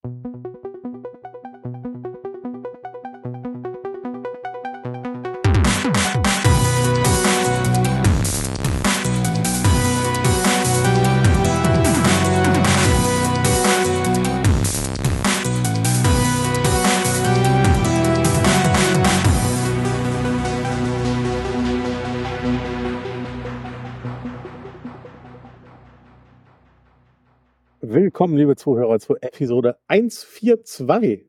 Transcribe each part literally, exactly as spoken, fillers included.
Willkommen, liebe Zuhörer, zur Episode hundertvierundzwanzig.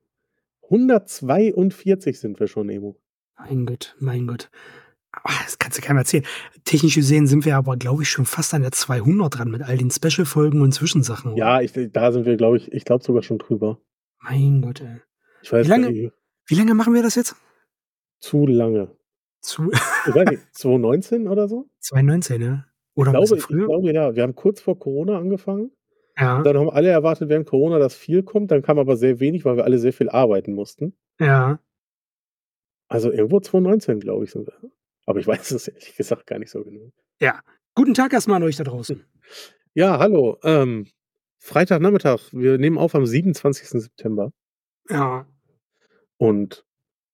hundertzweiundvierzig sind wir schon, Emo. Mein Gott, mein Gott. Ach, das kannst du keinem erzählen. Technisch gesehen sind wir aber, glaube ich, schon fast an der zweihundert dran mit all den Special-Folgen und Zwischensachen. Oder? Ja, ich, da sind wir, glaube ich, ich glaube sogar schon drüber. Mein Gott, ey. Ich weiß wie, lange, nicht. wie lange machen wir das jetzt? Zu lange. Zu ich weiß nicht, zwanzig neunzehn oder so? zwanzig neunzehn, ja. Oder ich ein glaube, bisschen früher? Ich glaube, ja. Wir haben kurz vor Corona angefangen. Ja. Dann haben alle erwartet, während Corona, dass viel kommt. Dann kam aber sehr wenig, weil wir alle sehr viel arbeiten mussten. Ja. Also irgendwo zwanzig neunzehn, glaube ich, sind wir. Aber ich weiß es ehrlich gesagt gar nicht so genau. Ja. Guten Tag erstmal an euch da draußen. Ja, hallo. Ähm, Freitagnachmittag. Wir nehmen auf am siebenundzwanzigsten September. Ja. Und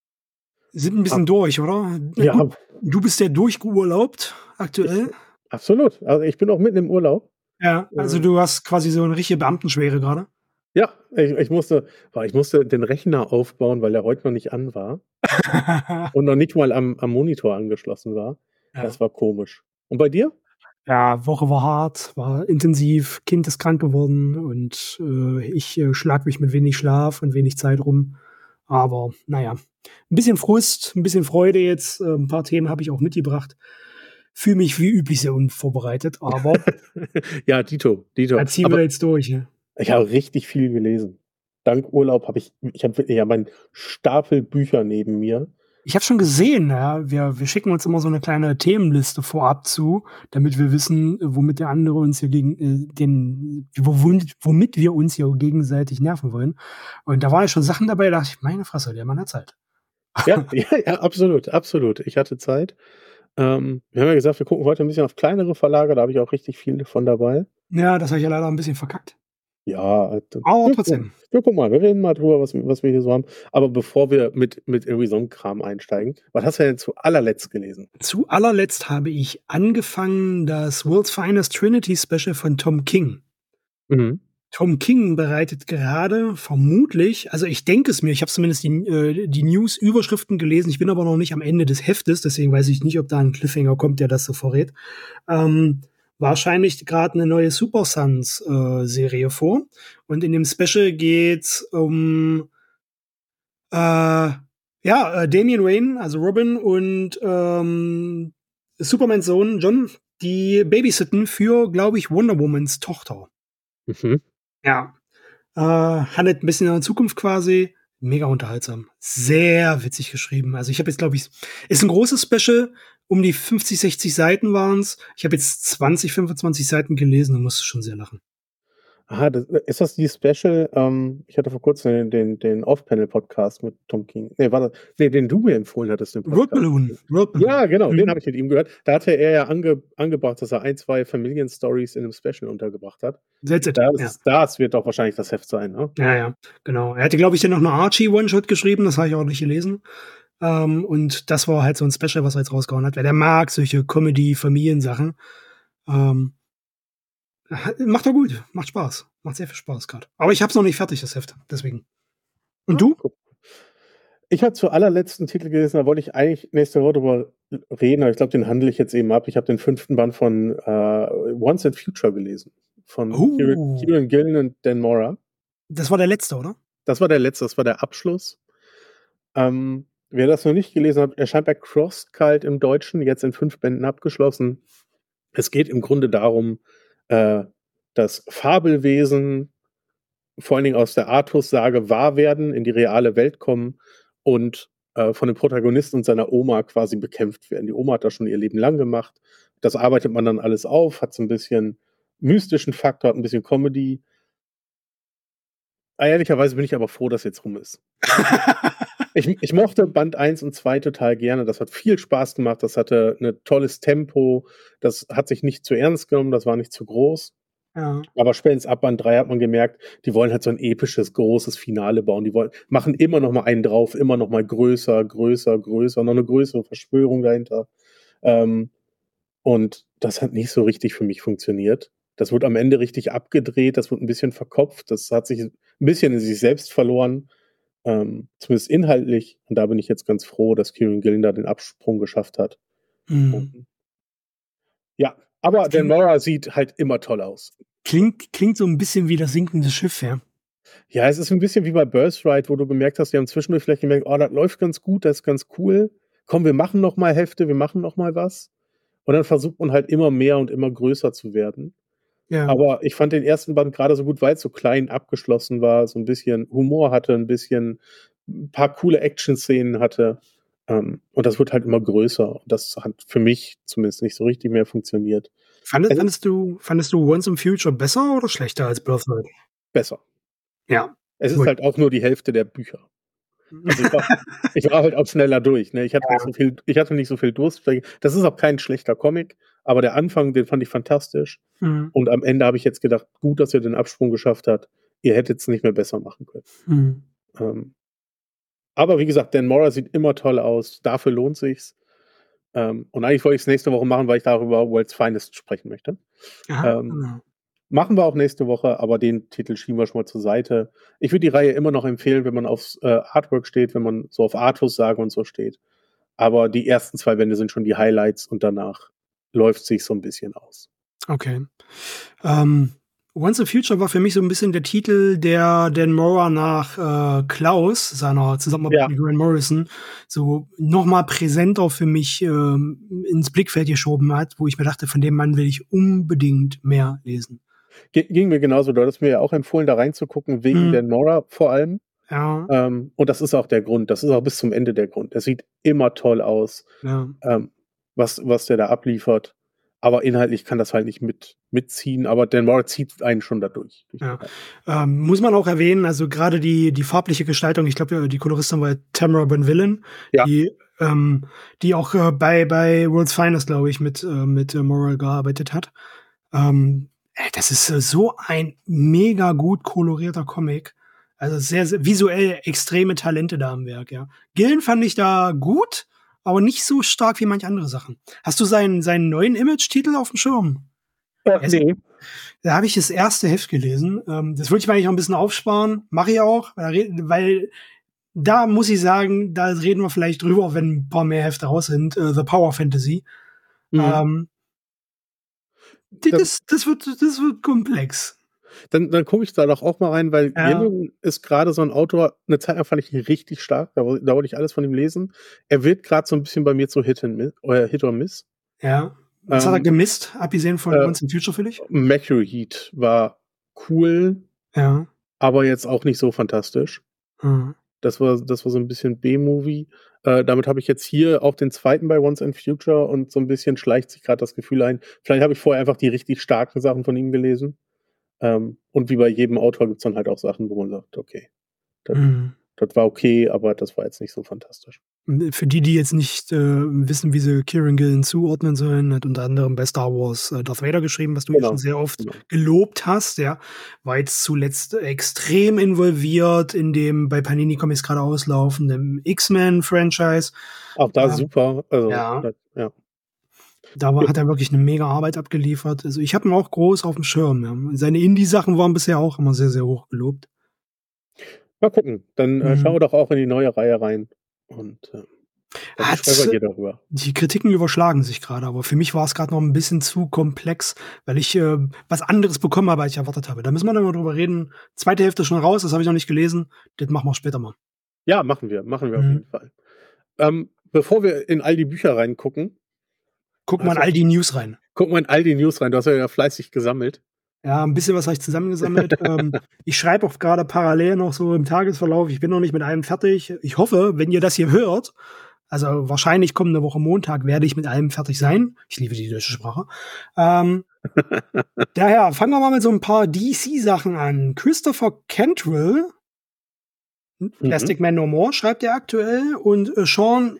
sind ein bisschen ah, durch, oder? Ja. Gut, du bist ja durchgeurlaubt aktuell. Ich, absolut. Also ich bin auch mitten im Urlaub. Ja, also du hast quasi so eine richtige Beamtenschwere gerade. Ja, ich, ich, musste, ich musste den Rechner aufbauen, weil der heute noch nicht an war. Und noch nicht mal am, am Monitor angeschlossen war. Ja. Das war komisch. Und bei dir? Ja, Woche war hart, war intensiv, Kind ist krank geworden und äh, ich äh, schlag mich mit wenig Schlaf und wenig Zeit rum. Aber naja, ein bisschen Frust, ein bisschen Freude jetzt. Äh, ein paar Themen habe ich auch mitgebracht. Fühle mich wie üblich sehr unvorbereitet, aber ja, Dito, Dito. Da ziehen wir jetzt durch. Ja. Ich habe richtig viel gelesen. Dank Urlaub habe ich, ich habe wirklich ja meinen Stapel Bücher neben mir. Ich habe schon gesehen, ja, wir, wir schicken uns immer so eine kleine Themenliste vorab zu, damit wir wissen, womit der andere uns hier gegen äh, den, womit, womit wir uns hier gegenseitig nerven wollen. Und da waren ja schon Sachen dabei, da dachte ich, meine Fresse, der Mann hat Zeit. Ja, ja, ja, absolut, absolut. Ich hatte Zeit. Ähm, wir haben ja gesagt, wir gucken heute ein bisschen auf kleinere Verlage, da habe ich auch richtig viel von dabei. Ja, das habe ich ja leider ein bisschen verkackt. Ja, aber wir trotzdem. Wir gucken mal, wir reden mal drüber, was, was wir hier so haben. Aber bevor wir mit, mit irgendwie so einem Kram einsteigen, was hast du denn zu allerletzt gelesen? Zu allerletzt habe ich angefangen das World's Finest Trinity Special von Tom King. Mhm. Tom King bereitet gerade vermutlich, also ich denke es mir, ich habe zumindest die, äh, die News-Überschriften gelesen, ich bin aber noch nicht am Ende des Heftes, deswegen weiß ich nicht, ob da ein Cliffhanger kommt, der das so verrät. Ähm, wahrscheinlich gerade eine neue Super Sons-Serie äh, vor. Und in dem Special geht's um äh, ja, äh, Damian Wayne, also Robin und ähm, Supermans Sohn John, die babysitten für, glaube ich, Wonder Womans Tochter. Mhm. Ja, äh, handelt ein bisschen in der Zukunft quasi. Mega unterhaltsam. Sehr witzig geschrieben. Also ich habe jetzt, glaube ich, ist ein großes Special. Um die fünfzig, sechzig Seiten waren es. Ich habe jetzt zwanzig, fünfundzwanzig Seiten gelesen und musste schon sehr lachen. Aha, das, ist das die Special? Ähm, ich hatte vor kurzem den, den, den Off-Panel-Podcast mit Tom King. Nee, war das, nee, den du mir empfohlen hattest. Den World Balloon. World Balloon. Ja, genau, mhm. den habe ich mit ihm gehört. Da hatte er ja ange, angebracht, dass er ein, zwei Familien-Stories in einem Special untergebracht hat. That's it. Das, ja. ist, das wird doch wahrscheinlich das Heft sein, ne? Ja, ja, genau. Er hatte, glaube ich, dann noch eine Archie-One-Shot geschrieben, das habe ich auch nicht gelesen. Um, und das war halt so ein Special, was er jetzt rausgehauen hat, weil der mag solche Comedy-Familiensachen. Um, macht er gut, macht Spaß. Macht sehr viel Spaß gerade. Aber ich habe es noch nicht fertig, das Heft, deswegen. Und du? Ich habe zu allerletzten Titel gelesen, da wollte ich eigentlich nächste Woche drüber reden, aber ich glaube, den handle ich jetzt eben ab. Ich habe den fünften Band von uh, Once and Future gelesen. Von oh. Kieran Gillen und Dan Mora. Das war der letzte, oder? Das war der letzte, das war der Abschluss. Ähm, wer das noch nicht gelesen hat, erscheint bei Crosscult im Deutschen, jetzt in fünf Bänden abgeschlossen. Es geht im Grunde darum, äh, dass Fabelwesen vor allen Dingen aus der Artus-Sage wahr werden, in die reale Welt kommen und äh, von dem Protagonisten und seiner Oma quasi bekämpft werden. Die Oma hat das schon ihr Leben lang gemacht. Das arbeitet man dann alles auf, hat so ein bisschen mystischen Faktor, hat ein bisschen Comedy. Ehrlicherweise bin ich aber froh, dass jetzt rum ist. ich, ich mochte Band eins und zwei total gerne. Das hat viel Spaß gemacht. Das hatte ein tolles Tempo. Das hat sich nicht zu ernst genommen. Das war nicht zu groß. Ja. Aber spätestens ab Band drei hat man gemerkt, die wollen halt so ein episches, großes Finale bauen. Die wollen machen immer noch mal einen drauf, immer noch mal größer, größer, größer, noch eine größere Verschwörung dahinter. Ähm, und das hat nicht so richtig für mich funktioniert. Das wurde am Ende richtig abgedreht, das wurde ein bisschen verkopft, das hat sich ein bisschen in sich selbst verloren, ähm, zumindest inhaltlich. Und da bin ich jetzt ganz froh, dass Kieran Gillen da den Absprung geschafft hat. Mhm. Und, ja, aber Dan Klingt, Mora sieht halt immer toll aus. klingt, klingt so ein bisschen wie das sinkende Schiff, ja. Ja, es ist ein bisschen wie bei Birthright, wo du gemerkt hast, die haben zwischendurch vielleicht gemerkt, oh, das läuft ganz gut, das ist ganz cool. Komm, wir machen noch mal Hefte, wir machen noch mal was. Und dann versucht man halt immer mehr und immer größer zu werden. Ja. Aber ich fand den ersten Band gerade so gut, weil es so klein abgeschlossen war, so ein bisschen Humor hatte, ein bisschen ein paar coole Action-Szenen hatte. Ähm, und das wird halt immer größer. Und das hat für mich zumindest nicht so richtig mehr funktioniert. Fandest, Es ist fandest du, fandest du Once in Future besser oder schlechter als Birthright? besser. Ja. Es ist Gut. halt auch nur die Hälfte der Bücher. Also ich war, ich war halt auch schneller durch. Ne? Ich hatte nicht so viel, ich hatte nicht so viel Durst. Das ist auch kein schlechter Comic, aber der Anfang, den fand ich fantastisch. Mhm. Und am Ende habe ich jetzt gedacht, gut, dass ihr den Absprung geschafft habt. Ihr hättet es nicht mehr besser machen können. Mhm. Ähm, aber wie gesagt, Dan Mora sieht immer toll aus. Dafür lohnt sich's. Ähm, und eigentlich wollte ich es nächste Woche machen, weil ich darüber World's Finest sprechen möchte. Aha, Ähm, genau. Machen wir auch nächste Woche, aber den Titel schieben wir schon mal zur Seite. Ich würde die Reihe immer noch empfehlen, wenn man aufs äh, Artwork steht, wenn man so auf Artus-Sage und so steht. Aber die ersten zwei Bände sind schon die Highlights und danach läuft sich so ein bisschen aus. Okay. Ähm, Once in Future war für mich so ein bisschen der Titel, der Dan Mora nach äh, Klaus, seiner Zusammenarbeit Ja. mit Grant Morrison, so noch mal präsenter für mich ähm, ins Blickfeld geschoben hat, wo ich mir dachte, von dem Mann will ich unbedingt mehr lesen. Ge- Ging mir genauso. Du hattest mir ja auch empfohlen, da reinzugucken, wegen Mhm. Dan Mora vor allem. Ja, Ähm, und das ist auch der Grund. Das ist auch bis zum Ende der Grund. Er sieht immer toll aus, ja. ähm, was, was der da abliefert. Aber inhaltlich kann das halt nicht mit, mitziehen. Aber Dan Mora zieht einen schon dadurch. Durch Ja. die Reihe. Ähm, muss man auch erwähnen, also gerade die, die farbliche Gestaltung, ich glaube, die Koloristin war Tamara Bonvillain, Ja. die, ähm, die auch äh, bei, bei World's Finest, glaube ich, mit, äh, mit äh, Moral gearbeitet hat. Ähm, ey, das ist äh, so ein mega gut kolorierter Comic. Also sehr, sehr visuell extreme Talente da am Werk, ja. Gillen fand ich da gut, aber nicht so stark wie manche andere Sachen. Hast du seinen, seinen neuen Image-Titel auf dem Schirm? Ach, nee. Da habe ich das erste Heft gelesen. Ähm, das würde ich mir eigentlich auch ein bisschen aufsparen. Mache ich auch, weil, weil da muss ich sagen, da reden wir vielleicht drüber, wenn ein paar mehr Hefte raus sind. Uh, The Power Fantasy. Mhm. Ähm, die, das, das, wird, das wird komplex. Dann, dann gucke ich da doch auch mal rein, weil Ja. Gillen ist gerade so ein Autor, eine Zeit lang fand ich ihn richtig stark, da, da wollte ich alles von ihm lesen. Er wird gerade so ein bisschen bei mir zu Hit, and Miss, oder Hit or Miss. Ja. Was hat er Ähm, gemisst, abgesehen von äh, Once in Future für dich? Mercury Heat war cool, Ja. aber jetzt auch nicht so fantastisch. Mhm. Das war, das war so ein bisschen B-Movie. Äh, damit habe ich jetzt hier auch den zweiten bei Once in Future und so ein bisschen schleicht sich gerade das Gefühl ein. Vielleicht habe ich vorher einfach die richtig starken Sachen von ihm gelesen. Ähm, und wie bei jedem Autor gibt es dann halt auch Sachen, wo man sagt, okay, das, Mhm. das war okay, aber das war jetzt nicht so fantastisch. Für die, die jetzt nicht äh, wissen, wie sie Kieran Gillen zuordnen sollen, hat unter anderem bei Star Wars äh, Darth Vader geschrieben, was du Genau, schon sehr oft genau. gelobt hast, ja. War jetzt zuletzt extrem involviert in dem bei Panini Comics gerade auslaufenden X-Men-Franchise. Auch da Ähm, super. Also, ja. das, ja. Da war, hat er wirklich eine mega Arbeit abgeliefert. Also ich habe ihn auch groß auf dem Schirm. Ja. Seine Indie-Sachen waren bisher auch immer sehr, sehr hoch gelobt. Mal gucken. Dann äh, Mhm. schauen wir doch auch in die neue Reihe rein. Und äh, dann Hat, sprechen wir hier darüber. Die Kritiken überschlagen sich gerade, aber für mich war es gerade noch ein bisschen zu komplex, weil ich äh, was anderes bekommen habe, als ich erwartet habe. Da müssen wir dann mal drüber reden. Zweite Hälfte schon raus, das habe ich noch nicht gelesen. Das machen wir später mal. Ja, machen wir. Machen wir auf Mhm. jeden Fall. Ähm, bevor wir in all die Bücher reingucken, Guck mal hast in du- all die News rein. gucken wir in all die News rein. Du hast ja fleißig gesammelt. Ja, ein bisschen was habe ich zusammengesammelt. ähm, ich schreibe auch gerade parallel noch so im Tagesverlauf. Ich bin noch nicht mit allem fertig. Ich hoffe, wenn ihr das hier hört, also wahrscheinlich kommende Woche Montag werde ich mit allem fertig sein. Ich liebe die deutsche Sprache. Ähm, daher fangen wir mal mit so ein paar D C-Sachen an. Christopher Cantwell, Plastic Man No More, schreibt er aktuell. Und äh, Sean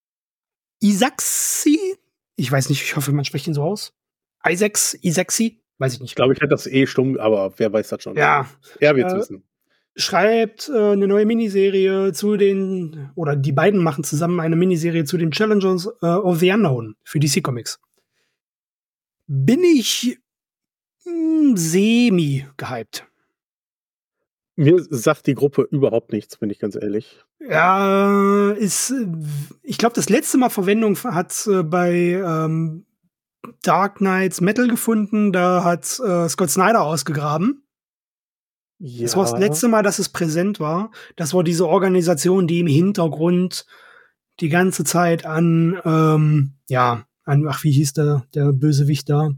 Isaacsi, ich weiß nicht, ich hoffe, man spricht ihn so aus. Isaacs, Isaacsi, Weiß ich nicht. Ich glaube, ich hätte das eh stumm, aber wer weiß das schon. Ja. Er wird's äh, wissen. Schreibt äh, eine neue Miniserie zu den, oder die beiden machen zusammen eine Miniserie zu den Challengers äh, of the Unknown für D C Comics. Bin ich mh, semi gehypt. Mir sagt die Gruppe überhaupt nichts, bin ich ganz ehrlich. Ja, ist, ich glaube, das letzte Mal Verwendung hat äh, bei ähm, Dark Knights Metal gefunden. Da hat äh, Scott Snyder ausgegraben. Ja. Das war das letzte Mal, dass es präsent war. Das war diese Organisation, die im Hintergrund die ganze Zeit an, ähm, ja, an, ach, wie hieß der, der Bösewicht da?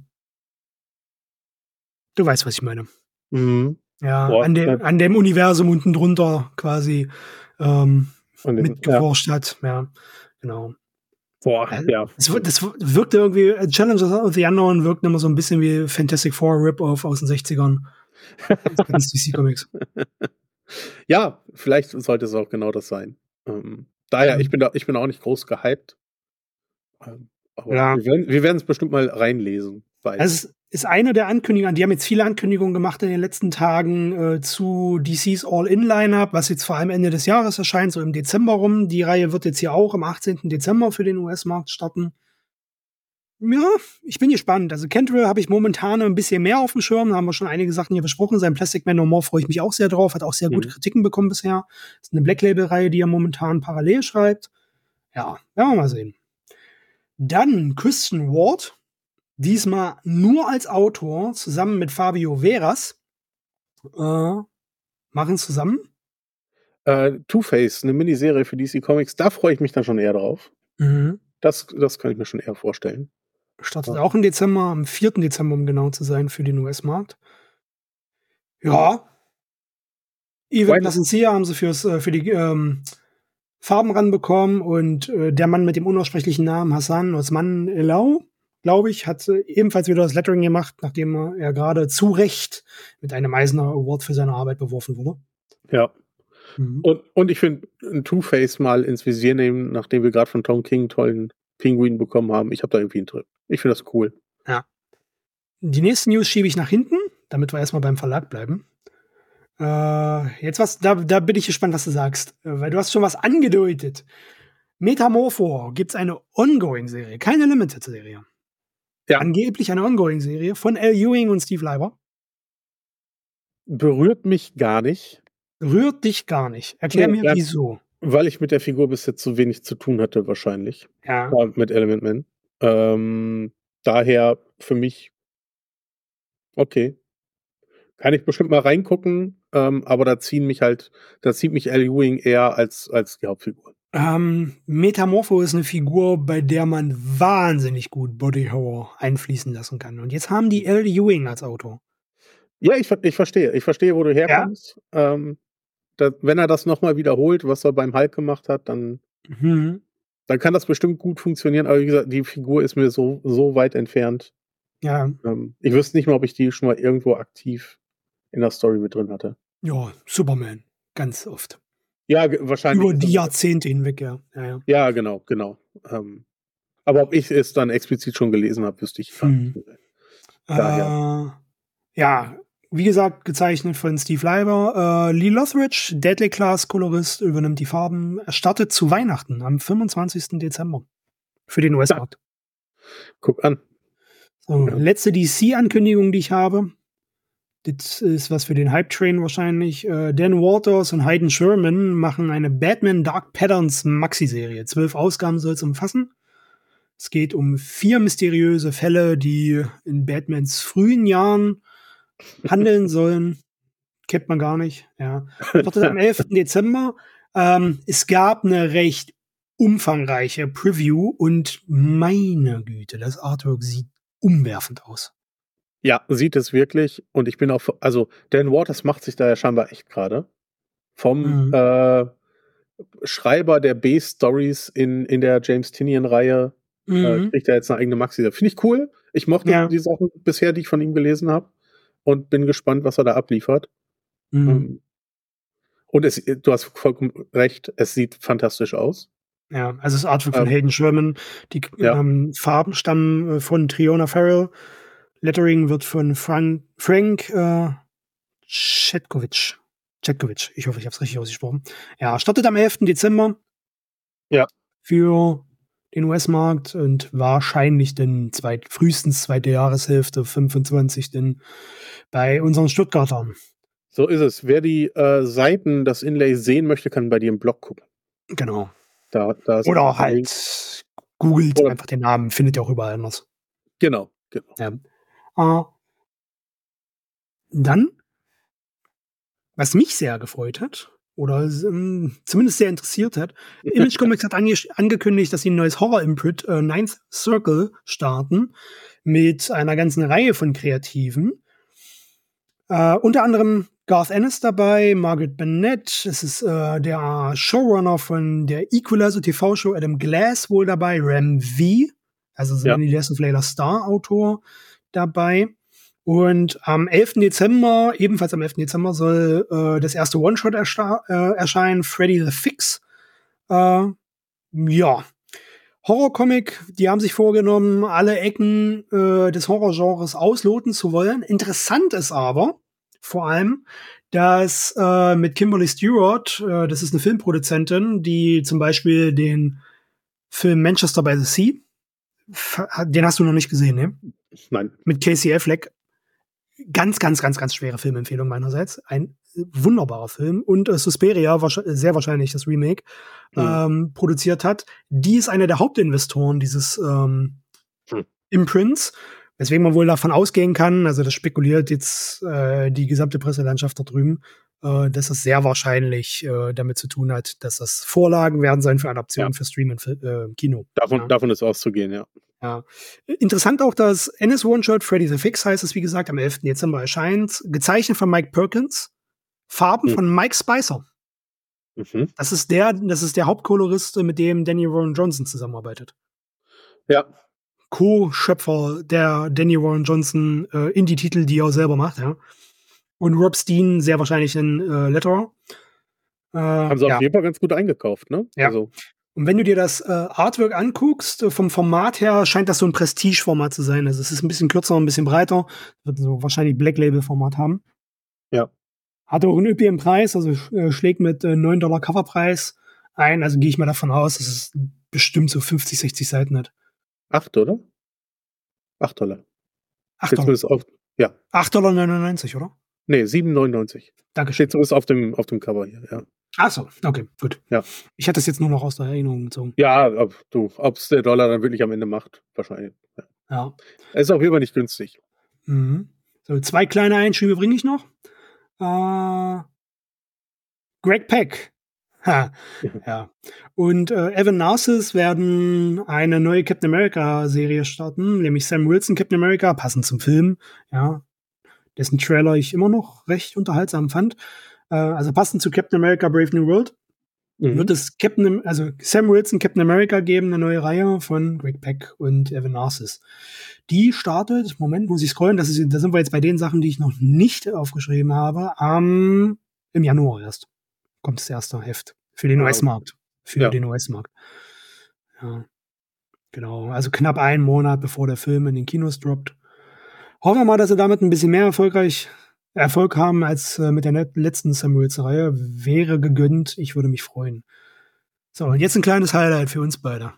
Du weißt, was ich meine. Mhm. Ja, Boah, an, dem, äh, an dem Universum unten drunter quasi ähm, und den- mitgeforscht hat. Ja, genau. Boah, Äh, ja. Das, wir- das wirkte irgendwie, äh, Challengers of the Unknown wirkten immer so ein bisschen wie Fantastic Four Rip-Off aus den sechzigern. Ganz D C Comics. Ja, vielleicht sollte es auch genau das sein. Ähm, daher, Mhm. ich bin da, ich bin auch nicht groß gehypt. Ähm, aber Ja. wir werden wir werden es bestimmt mal reinlesen. Beide. Es ist eine der Ankündigungen, die haben jetzt viele Ankündigungen gemacht in den letzten Tagen äh, zu D C's All-In-Lineup, was jetzt vor allem Ende des Jahres erscheint, so im Dezember rum. Die Reihe wird jetzt hier auch am achtzehnten Dezember für den U S-Markt starten. Ja, ich bin gespannt. Also Cantrell habe ich momentan ein bisschen mehr auf dem Schirm. Da haben wir schon einige Sachen hier besprochen. Sein Plastic Man No More freue ich mich auch sehr drauf. Hat auch sehr gute Mhm. Kritiken bekommen bisher. Ist eine Black Label-Reihe, die er momentan parallel schreibt. Ja, werden wir mal sehen. Dann Christian Ward. Diesmal nur als Autor, zusammen mit Fabio Veras. Äh, machen zusammen. Äh, Two-Face, eine Miniserie für D C Comics, da freue ich mich dann schon eher drauf. Mhm. Das, das kann ich mir schon eher vorstellen. Startet Ja. auch im Dezember, am vierten Dezember, um genau zu sein, für den U S-Markt. Ja. Event Weil- Lassencia haben sie fürs, äh, für die ähm, Farben ranbekommen und äh, der Mann mit dem unaussprechlichen Namen Hassan Osman Elau, glaube ich, hat äh, ebenfalls wieder das Lettering gemacht, nachdem er gerade zu Recht mit einem Eisner Award für seine Arbeit beworfen wurde. Ja. Mhm. Und, und ich finde, ein Two-Face mal ins Visier nehmen, nachdem wir gerade von Tom King einen tollen Pinguin bekommen haben. Ich habe da irgendwie einen Trip. Ich finde das cool. Ja. Die nächste News schiebe ich nach hinten, damit wir erstmal beim Verlag bleiben. Äh, jetzt was, da, da bin ich gespannt, was du sagst, äh, weil du hast schon was angedeutet. Metamorpho gibt's eine Ongoing-Serie, keine Limited-Serie. Ja. Angeblich eine Ongoing-Serie von Al Ewing und Steve Leiber. Berührt mich gar nicht. Rührt dich gar nicht. Erklär Nee, mir, ja. wieso. Weil ich mit der Figur bis jetzt zu wenig zu tun hatte, wahrscheinlich. Ja. Äh, mit Element Man. Ähm, daher für mich okay. Kann ich bestimmt mal reingucken, ähm, aber da ziehen mich halt, da zieht mich Al Ewing eher als, als die Hauptfigur. Ähm, Metamorpho ist eine Figur, bei der man wahnsinnig gut Body Horror einfließen lassen kann. Und jetzt haben die Al Ewing als Autor. Ja, ich, ver- ich verstehe. Ich verstehe, wo du herkommst. Ähm, da, wenn er das nochmal wiederholt, was er beim Hulk gemacht hat, dann, Mhm. dann kann das bestimmt gut funktionieren. Aber wie gesagt, die Figur ist mir so, so weit entfernt. Ja, Ähm, ich wüsste nicht mal, ob ich die schon mal irgendwo aktiv in der Story mit drin hatte. ja, Superman. Ganz oft. Ja, ge- wahrscheinlich. Über ist die das- Jahrzehnte hinweg, ja. Ja, ja. Ja, genau, genau. Ähm, aber ob ich es dann explizit schon gelesen habe, wüsste ich gar nicht. Hm. Daher. Äh, ja, wie gesagt, gezeichnet von Steve Leiber. Äh, Lee Lothridge, Deadly Class Kolorist, übernimmt die Farben. Er startet zu Weihnachten am fünfundzwanzigsten Dezember für den U S-Markt. Guck an. So, Ja. letzte D C-Ankündigung, die ich habe. Das ist was für den Hype-Train wahrscheinlich. Äh, Dan Walters und Hayden Sherman machen eine Batman Dark Patterns Maxi-Serie. Zwölf Ausgaben soll es umfassen. Es geht um vier mysteriöse Fälle, die in Batmans frühen Jahren handeln sollen. Kennt man gar nicht. Ja. Startet am elften Dezember. Ähm, es gab eine recht umfangreiche Preview und meine Güte, das Artwork sieht umwerfend aus. Ja, sieht es wirklich. Und ich bin auch, also Dan Waters macht sich da ja scheinbar echt gerade. Vom Mhm. äh, Schreiber der B-Stories in, in der James Tinian-Reihe äh, Mhm. kriegt er jetzt eine eigene Maxi. Finde ich cool. Ich mochte Ja. die Sachen bisher, die ich von ihm gelesen habe. Und bin gespannt, was er da abliefert. Mhm. Ähm, und es, du hast vollkommen recht, es sieht fantastisch aus. Ja, also das Artwork von Ähm, Hayden Sherman, die ja. ähm, Farben stammen äh, von Triona Farrell, Lettering wird von Frank, Frank äh, Chetkovic. Chetkovic, ich hoffe, ich habe es richtig ausgesprochen. Ja, startet am elften Dezember. Ja. Für den U S-Markt und wahrscheinlich dann zweit, frühestens zweite Jahreshälfte fünfundzwanzig dann bei unseren Stuttgartern. So ist es. Wer die äh, Seiten, das Inlay sehen möchte, kann bei dir im Blog gucken. Genau. Da, da ist Oder halt googelt Oder- einfach den Namen, findet ihr auch überall anders. Genau, genau. Ja. Äh, dann, was mich sehr gefreut hat, oder ähm, zumindest sehr interessiert hat, Image Comics hat ange angekündigt, dass sie ein neues Horror-Imprint äh, Ninth Circle starten mit einer ganzen Reihe von Kreativen. Äh, unter anderem Garth Ennis dabei, Margaret Bennett, es ist äh, der Showrunner von der Equalizer T V-Show Adam Glass wohl dabei, Ram V, also so Ja. ein Death of Layla Star-Autor dabei. Und am elften Dezember, ebenfalls am elften Dezember, soll äh, das erste One-Shot äh, erscheinen, Freddy the Fix. Äh, ja, Horrorcomic, die haben sich vorgenommen, alle Ecken äh, des Horrorgenres ausloten zu wollen. Interessant ist aber vor allem, dass äh, mit Kimberly Stewart, äh, das ist eine Filmproduzentin, die zum Beispiel den Film Manchester by the Sea, den hast du noch nicht gesehen, ne? Nein. Mit Casey Affleck. Ganz, ganz, ganz, ganz schwere Filmempfehlung meinerseits. Ein wunderbarer Film. Und äh, Suspiria, sehr wahrscheinlich das Remake, Hm. ähm, produziert hat. Die ist einer der Hauptinvestoren dieses ähm, hm. Imprints. Weswegen man wohl davon ausgehen kann, also das spekuliert jetzt äh, die gesamte Presselandschaft da drüben, äh, dass es sehr wahrscheinlich äh, damit zu tun hat, dass das Vorlagen werden sein für Adaptionen Ja. für Stream und äh, Kino. Davon, ja. davon ist auszugehen, ja. Ja. Interessant auch, dass Ennis One-Shot, Freddy the Fix heißt es, wie gesagt, am elften Dezember erscheint. Gezeichnet von Mike Perkins. Farben Hm. von Mike Spicer. Mhm. Das ist der, das ist der Hauptkolorist, mit dem Danny Warren Johnson zusammenarbeitet. Ja. Co-Schöpfer der Danny Warren Johnson äh, Indie-Titel, die er auch selber macht, ja. Und Rob Steen sehr wahrscheinlich in äh, Letterer. Äh, Haben sie ja. auf jeden Fall ganz gut eingekauft, ne? Ja. Also. Und wenn du dir das äh, Artwork anguckst, äh, vom Format her scheint das so ein Prestige-Format zu sein. Also es ist ein bisschen kürzer, ein bisschen breiter. Wird so wahrscheinlich Black Label-Format haben. Ja. Hat auch einen üppigen Preis, also äh, schlägt mit äh, neun Dollar Coverpreis ein. Also gehe ich mal davon aus, dass es bestimmt so fünfzig, sechzig Seiten hat. Acht, oder? Acht Dollar. acht Steht Dollar. zumindest auf, ja. acht Dollar neunundneunzig, oder? Nee, sieben neunundneunzig. Dankeschön. Steht zumindest auf dem, auf dem Cover hier, ja. Ach so, okay, gut. Ja. Ich hatte das jetzt nur noch aus der Erinnerung gezogen. Ja, ob du, ob es der Dollar dann wirklich am Ende macht, wahrscheinlich. Ja. Ja. Er ist auf jeden Fall nicht günstig. Mhm. So, zwei kleine Einschübe bringe ich noch. Äh, Greg Pak. Ha. Ja. Und äh, Evan Narcissus werden eine neue Captain America-Serie starten, nämlich Sam Wilson Captain America, passend zum Film, ja, dessen Trailer ich immer noch recht unterhaltsam fand. Äh, also passend zu Captain America Brave New World mhm. wird es Captain, also Sam Wilson Captain America geben, eine neue Reihe von Greg Pak und Evan Narcissus. Die startet, Moment, muss ich scrollen, das ist, da sind wir jetzt bei den Sachen, die ich noch nicht aufgeschrieben habe, am, im Januar erst kommt das erste Heft für den Ah, U S-Markt. Für ja. den U S-Markt. Ja, genau. Also knapp einen Monat, bevor der Film in den Kinos droppt. Hoffen wir mal, dass sie damit ein bisschen mehr erfolgreich Erfolg haben als äh, mit der letzten Sam Wilson-Reihe. Wäre gegönnt. Ich würde mich freuen. So, und jetzt ein kleines Highlight für uns beide.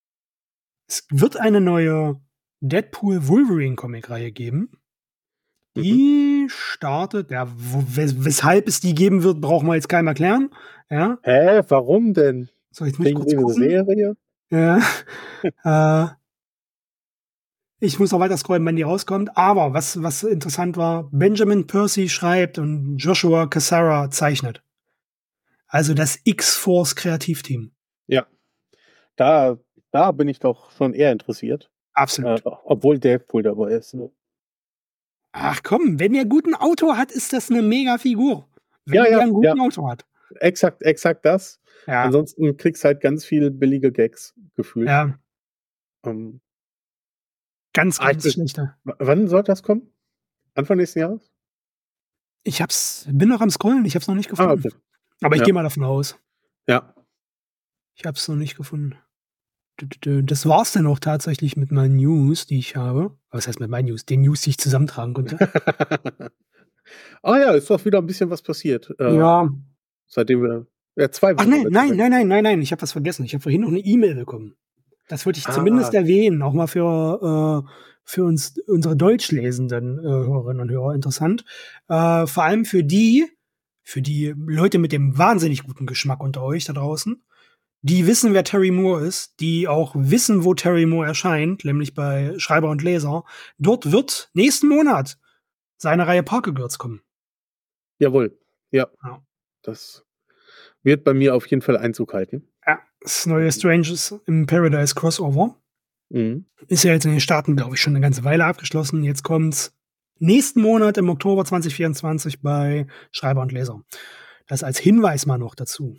Es wird eine neue Deadpool-Wolverine-Comic-Reihe geben. Die startet, ja, wes weshalb es die geben wird, brauchen wir jetzt keinem erklären. Ja. Hä, warum denn? So, jetzt muss ich kurz Wegen gucken. Serie? Ja. äh, ich muss noch weiter scrollen, wenn die rauskommt. Aber was, was interessant war, Benjamin Percy schreibt und Joshua Cassara zeichnet. Also das X-Force Kreativteam. Ja. Da, da bin ich doch schon eher interessiert. Absolut. Äh, obwohl Deadpool dabei ist. Ne? Ach komm, wenn er einen guten Autor hat, ist das eine mega Figur. Wenn ja, er ja, einen guten ja. Autor hat. Exakt, exakt das. Ja. Ansonsten kriegst halt ganz viel billige Gags gefühlt. Ja. Um, ganz, ganz ah, schlechter. Wann soll das kommen? Anfang nächsten Jahres? Ich hab's, bin noch am Scrollen, ich hab's noch nicht gefunden. Ah, okay. Aber ich ja. gehe mal davon aus. Ja. Ich hab's noch nicht gefunden. das war's dann auch tatsächlich mit meinen News, die ich habe. Was heißt mit meinen News? Den News, die ich zusammentragen konnte. Ah ja, ist doch wieder ein bisschen was passiert. Äh, ja. Seitdem wir. Ja, zwei Ach Wochen. nein, nein, nein, nein, nein, nein, ich habe was vergessen. Ich habe vorhin noch eine E-Mail bekommen. Das wollte ich ah. zumindest erwähnen, auch mal für, äh, für uns, unsere deutschlesenden äh, Hörerinnen und Hörer interessant. Äh, vor allem für die, für die Leute mit dem wahnsinnig guten Geschmack unter euch da draußen, die wissen, wer Terry Moore ist, die auch wissen, wo Terry Moore erscheint, nämlich bei Schreiber und Leser. Dort wird nächsten Monat seine Reihe Parker Girls kommen. Jawohl, ja. ja. Das wird bei mir auf jeden Fall Einzug halten. Ja, das neue Strangers im Paradise Crossover. Mhm. Ist ja jetzt in den Staaten, glaube ich, schon eine ganze Weile abgeschlossen. Jetzt kommt's nächsten Monat im Oktober zwanzig vierundzwanzig bei Schreiber und Leser. Das als Hinweis mal noch dazu.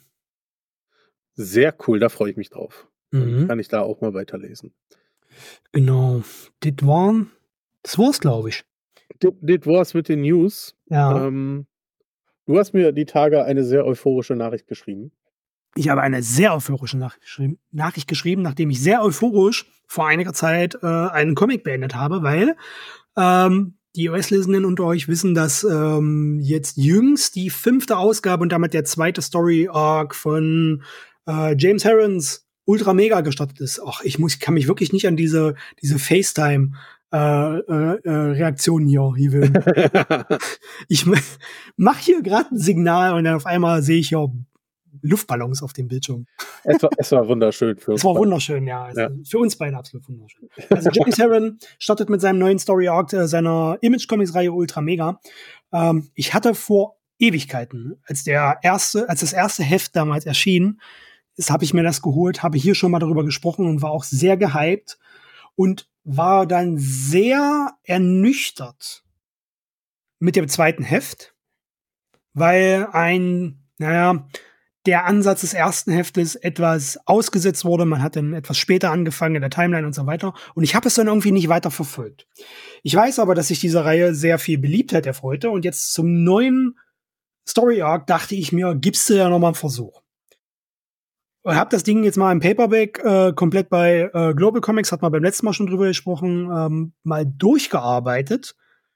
Sehr cool, da freue ich mich drauf. Mhm. Dann kann ich da auch mal weiterlesen. Genau. Das war, das war's, glaube ich. Das, das war's mit den News. Ja. Ähm, du hast mir die Tage eine sehr euphorische Nachricht geschrieben. Ich habe eine sehr euphorische Nachricht geschrieben, Nachricht geschrieben, nachdem ich sehr euphorisch vor einiger Zeit äh, einen Comic beendet habe, weil ähm, die U S-Lesenden unter euch wissen, dass ähm, jetzt jüngst die fünfte Ausgabe und damit der zweite Story-Arc von äh, James Herons Ultra Mega gestartet ist. Ach, ich muss, kann mich wirklich nicht an diese diese FaceTime äh, äh, äh, Reaktionen hier hier will. Ich mach hier gerade ein Signal und dann auf einmal sehe ich ja Luftballons auf dem Bildschirm. Es war, es war wunderschön für uns. Es war wunderschön, ja. Also ja. Für uns beide absolut wunderschön. Also James Heron startet mit seinem neuen Story Arc äh, seiner Image Comics Reihe Ultra Mega. Ähm, ich hatte vor Ewigkeiten, als der erste, als das erste Heft damals erschien, habe ich mir das geholt, habe hier schon mal darüber gesprochen und war auch sehr gehypt und war dann sehr ernüchtert mit dem zweiten Heft, weil ein, naja, der Ansatz des ersten Heftes etwas ausgesetzt wurde. Man hat dann etwas später angefangen in der Timeline und so weiter. Und ich habe es dann irgendwie nicht weiter verfolgt. Ich weiß aber, dass sich diese Reihe sehr viel Beliebtheit erfreute. Und jetzt zum neuen Story Arc dachte ich mir, gibst du ja noch mal einen Versuch. Ich habe das Ding jetzt mal im Paperback äh, komplett bei äh, Global Comics, hat man beim letzten Mal schon drüber gesprochen, ähm, mal durchgearbeitet.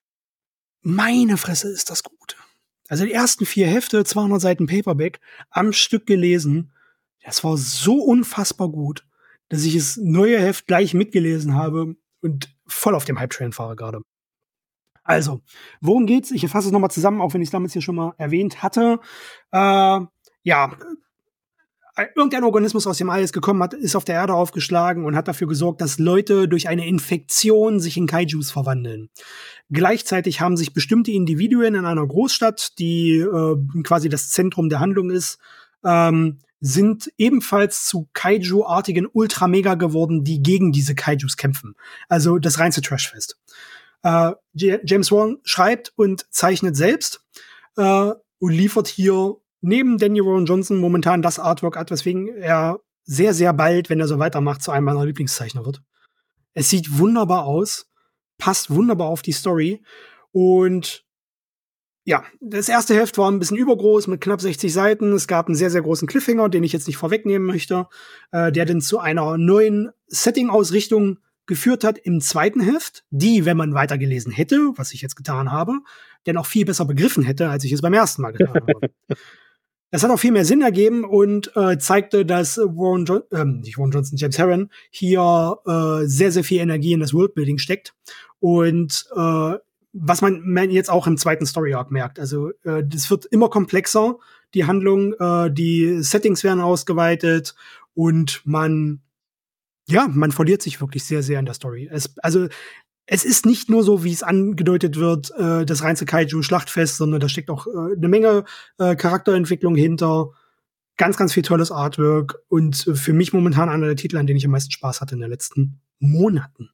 Meine Fresse, ist das gut. Also die ersten vier Hefte, zweihundert Seiten Paperback, am Stück gelesen. Das war so unfassbar gut, dass ich das neue Heft gleich mitgelesen habe und voll auf dem Hype-Train fahre gerade. Also, worum geht's? Ich fasse es nochmal zusammen, auch wenn ich es damals hier schon mal erwähnt hatte. Äh, ja, irgendein Organismus aus dem All ist gekommen, hat, ist auf der Erde aufgeschlagen und hat dafür gesorgt, dass Leute durch eine Infektion sich in Kaijus verwandeln. Gleichzeitig haben sich bestimmte Individuen in einer Großstadt, die äh, quasi das Zentrum der Handlung ist, ähm, sind ebenfalls zu Kaiju-artigen Ultra-Mega geworden, die gegen diese Kaijus kämpfen. Also das reinste Trashfest. Äh, J- James Wan schreibt und zeichnet selbst äh, und liefert hier neben Danny Rowan Johnson momentan das Artwork ab, weswegen er sehr, sehr bald, wenn er so weitermacht, zu einem meiner Lieblingszeichner wird. Es sieht wunderbar aus, passt wunderbar auf die Story und ja, das erste Heft war ein bisschen übergroß mit knapp sechzig Seiten. Es gab einen sehr, sehr großen Cliffhanger, den ich jetzt nicht vorwegnehmen möchte, äh, der dann zu einer neuen Setting-Ausrichtung geführt hat im zweiten Heft, die, wenn man weitergelesen hätte, was ich jetzt getan habe, dann auch viel besser begriffen hätte, als ich es beim ersten Mal getan habe. Das hat auch viel mehr Sinn ergeben und äh, zeigte, dass Warren jo- äh, nicht Warren Johnson, James Herron hier äh, sehr, sehr viel Energie in das Worldbuilding steckt. Und äh, was man jetzt auch im zweiten Story Arc merkt. Also äh, das wird immer komplexer, die Handlung, äh, die Settings werden ausgeweitet und man, ja, man verliert sich wirklich sehr, sehr in der Story. Es, also es ist nicht nur so, wie es angedeutet wird, äh, das reinste Kaiju-Schlachtfest, sondern da steckt auch äh, eine Menge äh, Charakterentwicklung hinter. Ganz, ganz viel tolles Artwork und äh, für mich momentan einer der Titel, an denen ich am meisten Spaß hatte in den letzten Monaten.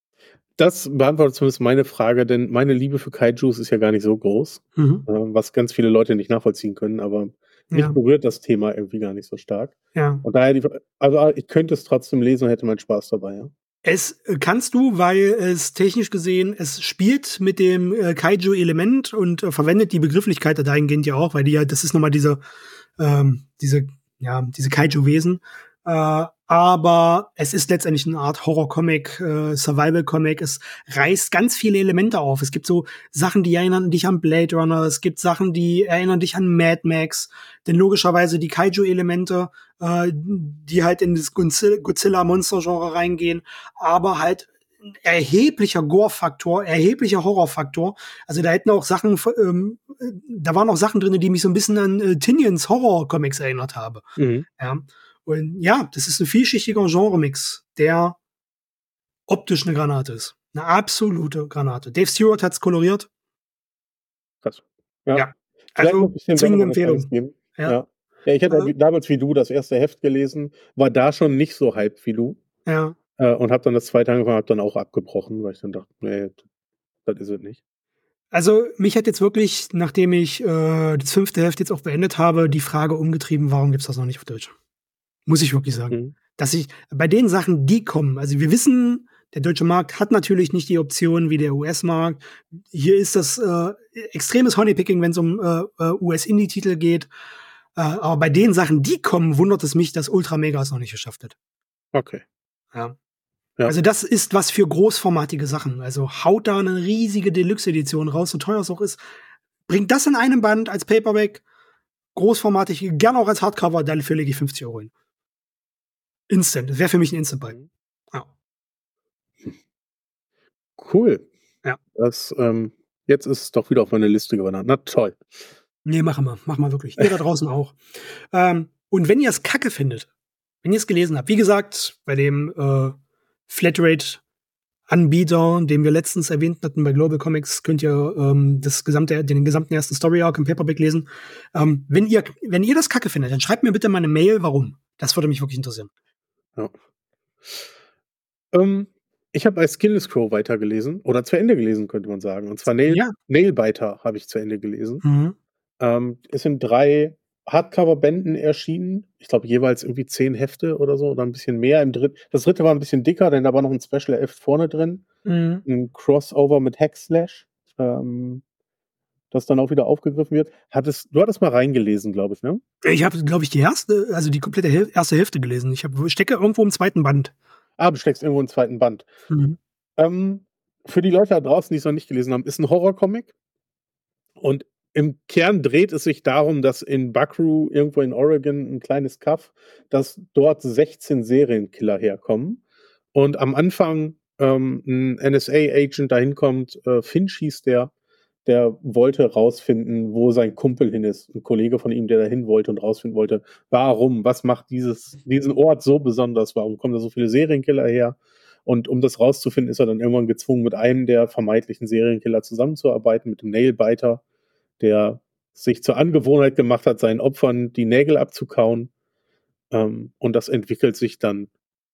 Das beantwortet zumindest meine Frage, denn meine Liebe für Kaijus ist ja gar nicht so groß, mhm. äh, was ganz viele Leute nicht nachvollziehen können, aber mich ja. berührt das Thema irgendwie gar nicht so stark. Ja. Und daher, die, also ich könnte es trotzdem lesen und hätte meinen Spaß dabei, ja. Es kannst du, weil es technisch gesehen, es spielt mit dem äh, Kaiju-Element und äh, verwendet die Begrifflichkeit dahingehend ja auch, weil die ja, das ist nochmal diese, ähm, diese, ja, diese Kaiju-Wesen. Äh, aber es ist letztendlich eine Art Horror-Comic, äh, Survival-Comic. Es reißt ganz viele Elemente auf. Es gibt so Sachen, die erinnern dich an Blade Runner. Es gibt Sachen, die erinnern dich an Mad Max. Denn logischerweise die Kaiju-Elemente, äh, die halt in das Godzilla-Monster-Genre reingehen, aber halt ein erheblicher Gore-Faktor, erheblicher Horror-Faktor. Also da hätten auch Sachen, ähm, da waren auch Sachen drin, die mich so ein bisschen an äh, Tinians Horror-Comics erinnert habe. Mhm. Ja. Und ja, das ist ein vielschichtiger Genre-Mix, der optisch eine Granate ist. Eine absolute Granate. Dave Stewart hat's koloriert. Krass. Ja. Ja. Vielleicht Also muss ich dem zwingende noch mal eine Chance Empfehlung. geben. Ja. Ja. Ja, ich hatte Äh, damals wie du das erste Heft gelesen, war da schon nicht so hyped wie du. ja. Äh, und habe dann das zweite angefangen, habe dann auch abgebrochen, weil ich dann dachte, nee, das ist es nicht. Also mich hat jetzt wirklich, nachdem ich äh, das fünfte Heft jetzt auch beendet habe, die Frage umgetrieben, warum gibt's das noch nicht auf Deutsch? Muss ich wirklich sagen. Mhm. Dass ich bei den Sachen, die kommen, also wir wissen, der deutsche Markt hat natürlich nicht die Option wie der U S-Markt. Hier ist das äh, extremes Honeypicking, wenn es um äh, U S-Indie-Titel geht. Äh, aber bei den Sachen, die kommen, wundert es mich, dass Ultra Mega es noch nicht geschafft hat. Okay. Ja. Ja. Also das ist was für großformatige Sachen. Also haut da eine riesige Deluxe-Edition raus, so teuer es auch ist. Bringt das in einem Band als Paperback, großformatig, gerne auch als Hardcover, dafür lege ich fünfzig Euro hin. Instant. Das wäre für mich ein Instant-Buy. Ja. Cool. Ja. Das, ähm, jetzt ist es doch wieder auf meine Liste gewandert. Na toll. Nee, machen wir. Machen wir wirklich. Ihr da draußen auch. Ähm, und wenn ihr es kacke findet, wenn ihr es gelesen habt, wie gesagt, bei dem äh, Flatrate-Anbieter, den wir letztens erwähnt hatten bei Global Comics, könnt ihr ähm, das gesamte, den gesamten ersten Story-Arc im Paperback lesen. Ähm, wenn ihr, wenn ihr das kacke findet, dann schreibt mir bitte mal eine Mail, warum. Das würde mich wirklich interessieren. Ja. Ähm, ich habe bei Skinless Crow weitergelesen oder zu Ende gelesen, könnte man sagen. Und zwar Nail, Ja. Nailbiter habe ich zu Ende gelesen. Mhm. Ähm, es sind drei Hardcover-Bänden erschienen. Ich glaube, jeweils irgendwie zehn Hefte oder so oder ein bisschen mehr. Im Dritt, das dritte war ein bisschen dicker, denn da war noch ein Special Heft vorne drin. Mhm. Ein Crossover mit Hackslash, ähm, das dann auch wieder aufgegriffen wird. Hattest, du hattest mal reingelesen, glaube ich, ne? Ich habe, glaube ich, die erste, also die komplette Hel- erste Hälfte gelesen. Ich hab, stecke irgendwo im zweiten Band. Ah, du steckst irgendwo im zweiten Band. Mhm. Ähm, für die Leute da draußen, die es noch nicht gelesen haben, ist ein Horrorcomic. Und im Kern dreht es sich darum, dass in Buckrew, irgendwo in Oregon, ein kleines Kaff, dass dort sechzehn Serienkiller herkommen. Und am Anfang ähm, ein N S A-Agent dahin kommt, äh, Finch hieß der, der wollte rausfinden, wo sein Kumpel hin ist. Ein Kollege von ihm, der dahin wollte und rausfinden wollte, warum, was macht dieses, diesen Ort so besonders, warum kommen da so viele Serienkiller her? Und um das rauszufinden, ist er dann irgendwann gezwungen, mit einem der vermeintlichen Serienkiller zusammenzuarbeiten, mit dem Nailbiter, der sich zur Angewohnheit gemacht hat, seinen Opfern die Nägel abzukauen. Ähm, und das entwickelt sich dann.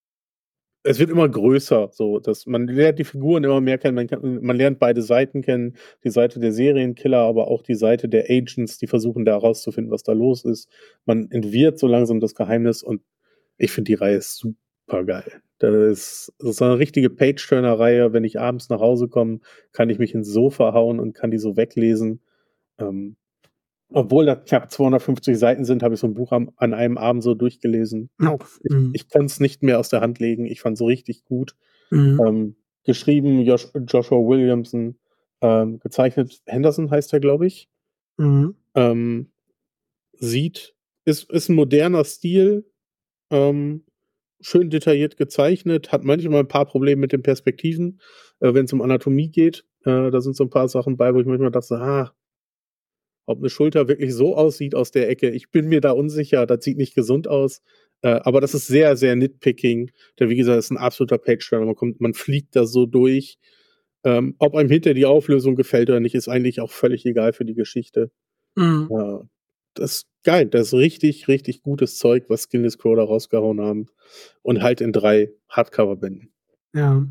Es wird immer größer, so dass man lernt die Figuren immer mehr kennen. Man, kann, man lernt beide Seiten kennen, die Seite der Serienkiller, aber auch die Seite der Agents, die versuchen da herauszufinden, was da los ist. Man entwirrt so langsam das Geheimnis und ich finde die Reihe super geil. Das ist, das ist eine richtige Page-Turner-Reihe. Wenn ich abends nach Hause komme, kann ich mich ins Sofa hauen und kann die so weglesen. Ähm, obwohl da knapp zweihundertfünfzig Seiten sind, habe ich so ein Buch am, an einem Abend so durchgelesen. Oh. Ich, Mhm. ich konnte es nicht mehr aus der Hand legen. Ich fand es so richtig gut. Mhm. Ähm, geschrieben Josh, Joshua Williamson, ähm, gezeichnet Henderson heißt er, glaube ich. Mhm. Ähm, sieht, ist, ist ein moderner Stil, ähm, schön detailliert gezeichnet, hat manchmal ein paar Probleme mit den Perspektiven, äh, wenn es um Anatomie geht. Äh, da sind so ein paar Sachen bei, wo ich manchmal dachte, ah, ob eine Schulter wirklich so aussieht aus der Ecke, ich bin mir da unsicher, das sieht nicht gesund aus. Äh, aber das ist sehr, sehr nitpicking. Der, wie gesagt, ist ein absoluter Page-Turner. Man kommt, man fliegt da so durch. Ähm, ob einem hinter die Auflösung gefällt oder nicht, ist eigentlich auch völlig egal für die Geschichte. Mhm. Äh, das ist geil. Das ist richtig, richtig gutes Zeug, was Skinless Crow da rausgehauen haben. Und halt in drei Hardcover-Bänden. Ja.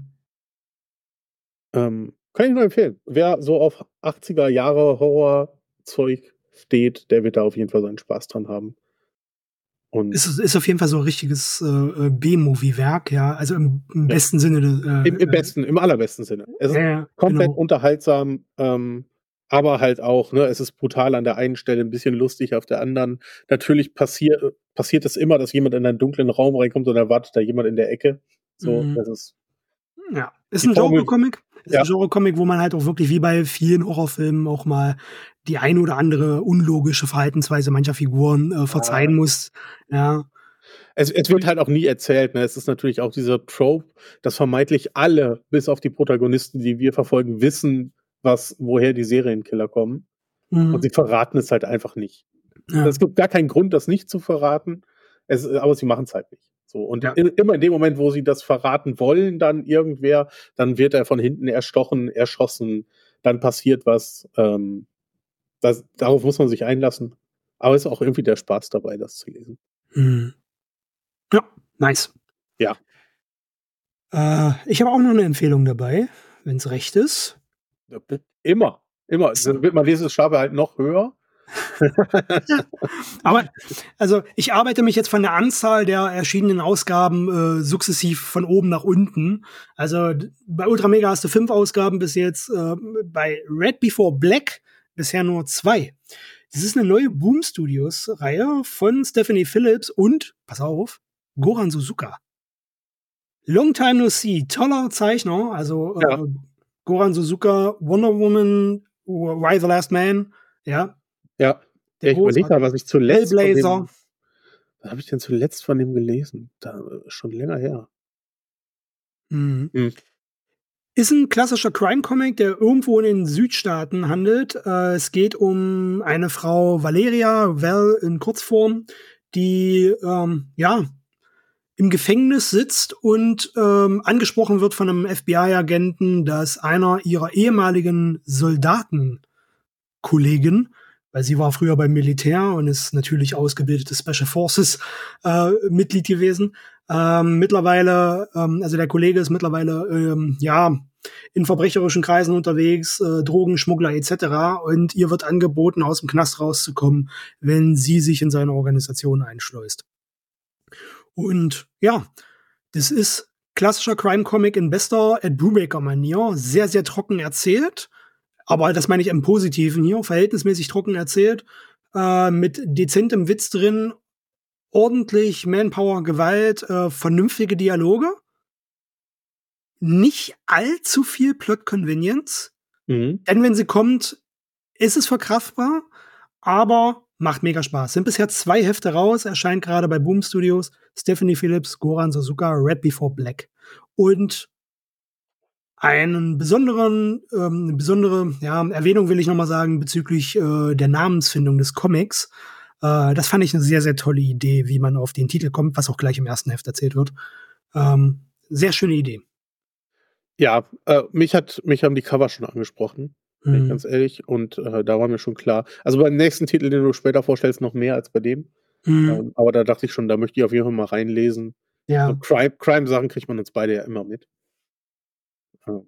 Ähm, kann ich nur empfehlen. Wer so auf achtziger Jahre Horrorzeug steht, der wird da auf jeden Fall seinen Spaß dran haben. Und Ist, ist auf jeden Fall so ein richtiges äh, B-Movie-Werk, ja. Also im, im Ja. besten Sinne. Äh, Im, im besten, im allerbesten Sinne. Es ist äh, komplett genau. unterhaltsam. Ähm, aber halt auch, ne, es ist brutal an der einen Stelle, ein bisschen lustig auf der anderen. Natürlich passiert passiert es immer, dass jemand in einen dunklen Raum reinkommt und da wartet da jemand in der Ecke. So, Mhm. das ist Ja. Ist die ein Formel. Genre-Comic. Ist ein Ja, Genre-Comic, wo man halt auch wirklich wie bei vielen Horrorfilmen auch mal die ein oder andere unlogische Verhaltensweise mancher Figuren äh, verzeihen ja. muss. Ja. Es es wird halt auch nie erzählt, ne? Es ist natürlich auch dieser Trope, dass vermeintlich alle, bis auf die Protagonisten, die wir verfolgen, wissen, was woher die Serienkiller kommen. Und Mhm. sie verraten es halt einfach nicht. Ja. Es gibt gar keinen Grund, das nicht zu verraten. Es, aber sie machen es halt nicht. So. Und Ja. i- immer in dem Moment, wo sie das verraten wollen, dann irgendwer, dann wird er von hinten erstochen, erschossen, dann passiert was. Ähm, das, darauf muss man sich einlassen. Aber es ist auch irgendwie der Spaß dabei, das zu lesen. Mhm. Ja, nice. Ja. Äh, ich habe auch noch eine Empfehlung dabei, wenn es recht ist. Immer. Immer. Dann wird man Leseschwabe halt noch höher. Ja. Aber also ich arbeite mich jetzt von der Anzahl der erschienenen Ausgaben äh, sukzessiv von oben nach unten. Also d- bei Ultra Mega hast du fünf Ausgaben bis jetzt, äh, bei Red Before Black bisher nur zwei. Das ist eine neue Boom Studios Reihe von Stephanie Phillips und, pass auf, Goran Suzuka. Long Time No See, toller Zeichner, also Ja. äh, Goran Suzuka, Wonder Woman, Why the Last Man, ja, Ja. der Ja, ich überlege mal, großartige was ich zuletzt von Hellblazer. dem, was habe ich denn zuletzt von dem gelesen? Da, schon länger her. Mhm. Hm. Ist ein klassischer Crime-Comic, der irgendwo in den Südstaaten handelt. Äh, es geht um eine Frau, Valeria, Val in Kurzform, die ähm, ja im Gefängnis sitzt und ähm, angesprochen wird von einem F B I-Agenten, dass einer ihrer ehemaligen Soldatenkollegen, weil sie war früher beim Militär und ist natürlich ausgebildete Special Forces äh, Mitglied gewesen, ähm, mittlerweile, ähm, also der Kollege ist mittlerweile ähm, ja in verbrecherischen Kreisen unterwegs, äh, Drogenschmuggler et cetera. Und ihr wird angeboten, aus dem Knast rauszukommen, wenn sie sich in seine Organisation einschleust. Und ja, das ist klassischer Crime-Comic in bester Ed Brubaker-Manier. Sehr, sehr trocken erzählt. Aber das meine ich im Positiven hier. Verhältnismäßig trocken erzählt. Äh, mit dezentem Witz drin. Ordentlich Manpower, Gewalt, äh, vernünftige Dialoge. Nicht allzu viel Plot-Convenience. Mhm. Denn wenn sie kommt, ist es verkraftbar. Aber macht mega Spaß. Sind bisher zwei Hefte raus. Erscheint gerade bei Boom Studios. Stephanie Phillips, Goran Suzuka, Red Before Black. Und einen besonderen, ähm, eine besondere ja, Erwähnung will ich noch mal sagen bezüglich äh, der Namensfindung des Comics. Äh, das fand ich eine sehr, sehr tolle Idee, wie man auf den Titel kommt, was auch gleich im ersten Heft erzählt wird. Ähm, sehr schöne Idee. Ja, äh, mich hat mich haben die Cover schon angesprochen, bin ich Mhm. ganz ehrlich. Und äh, da war mir schon klar. Also beim nächsten Titel, den du später vorstellst, noch mehr als bei dem. Mhm. Ähm, aber da dachte ich schon, da möchte ich auf jeden Fall mal reinlesen. So Ja. Crime, Crime-Sachen kriegt man uns beide ja immer mit. Ja.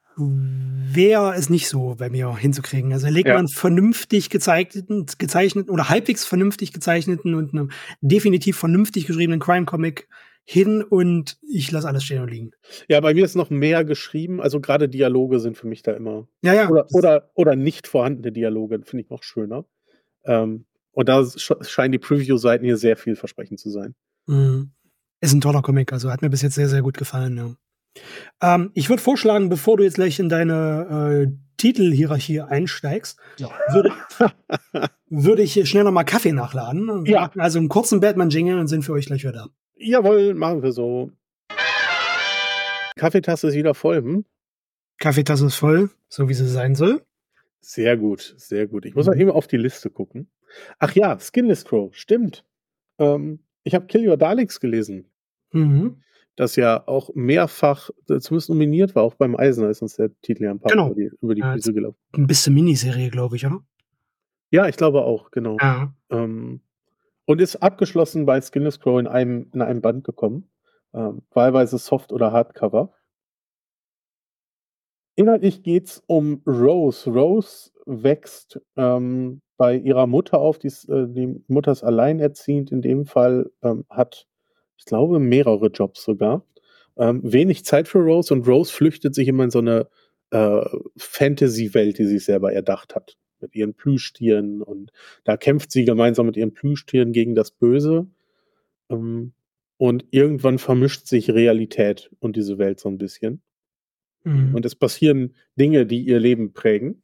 Wäre es nicht so bei mir hinzukriegen. Also legt Ja. man vernünftig gezeichneten, gezeichneten oder halbwegs vernünftig gezeichneten und einem definitiv vernünftig geschriebenen Crime-Comic hin und ich lasse alles stehen und liegen. Ja, bei mir ist noch mehr geschrieben. Also gerade Dialoge sind für mich da immer. Ja, ja. Oder, oder, oder nicht vorhandene Dialoge, finde ich noch schöner. Ähm, und da sch scheinen die Preview-Seiten hier sehr vielversprechend zu sein. Mhm. Ist ein toller Comic, also hat mir bis jetzt sehr, sehr gut gefallen, ja. Ähm, ich würde vorschlagen, bevor du jetzt gleich in deine äh, Titelhierarchie einsteigst, würde, würde ich hier schnell noch mal Kaffee nachladen. Wir Ja. machen also einen kurzen Batman-Jingle und sind für euch gleich wieder da. Jawohl, machen wir so. Kaffeetasse ist wieder voll, hm? Kaffeetasse ist voll, so wie sie sein soll. Sehr gut, sehr gut. Ich muss Mhm. mal eben auf die Liste gucken. Ach ja, Skinless Crow, stimmt. Ähm, ich habe Kill Your Daleks gelesen, Mhm. das ja auch mehrfach äh, zumindest nominiert war, auch beim Eisner ist uns der Titel ja ein paar Genau. über die, über die Ja, Füße gelaufen. ein bisschen Miniserie, glaube ich, oder? Ja, ich glaube auch, genau. Ja. Ähm, und ist abgeschlossen bei Skinless Crow in einem, in einem Band gekommen. Ähm, wahlweise Soft- oder Hardcover. Inhaltlich geht's um Rose. Rose wächst ähm, bei ihrer Mutter auf. Die, ist, äh, die Mutter ist alleinerziehend in dem Fall, ähm, hat, ich glaube, mehrere Jobs sogar. Ähm, wenig Zeit für Rose und Rose flüchtet sich immer in so eine äh, Fantasy-Welt, die sie sich selber erdacht hat. Mit ihren Plüschtieren, und da kämpft sie gemeinsam mit ihren Plüschtieren gegen das Böse. Ähm, und irgendwann vermischt sich Realität und diese Welt so ein bisschen. Mhm. Und es passieren Dinge, die ihr Leben prägen.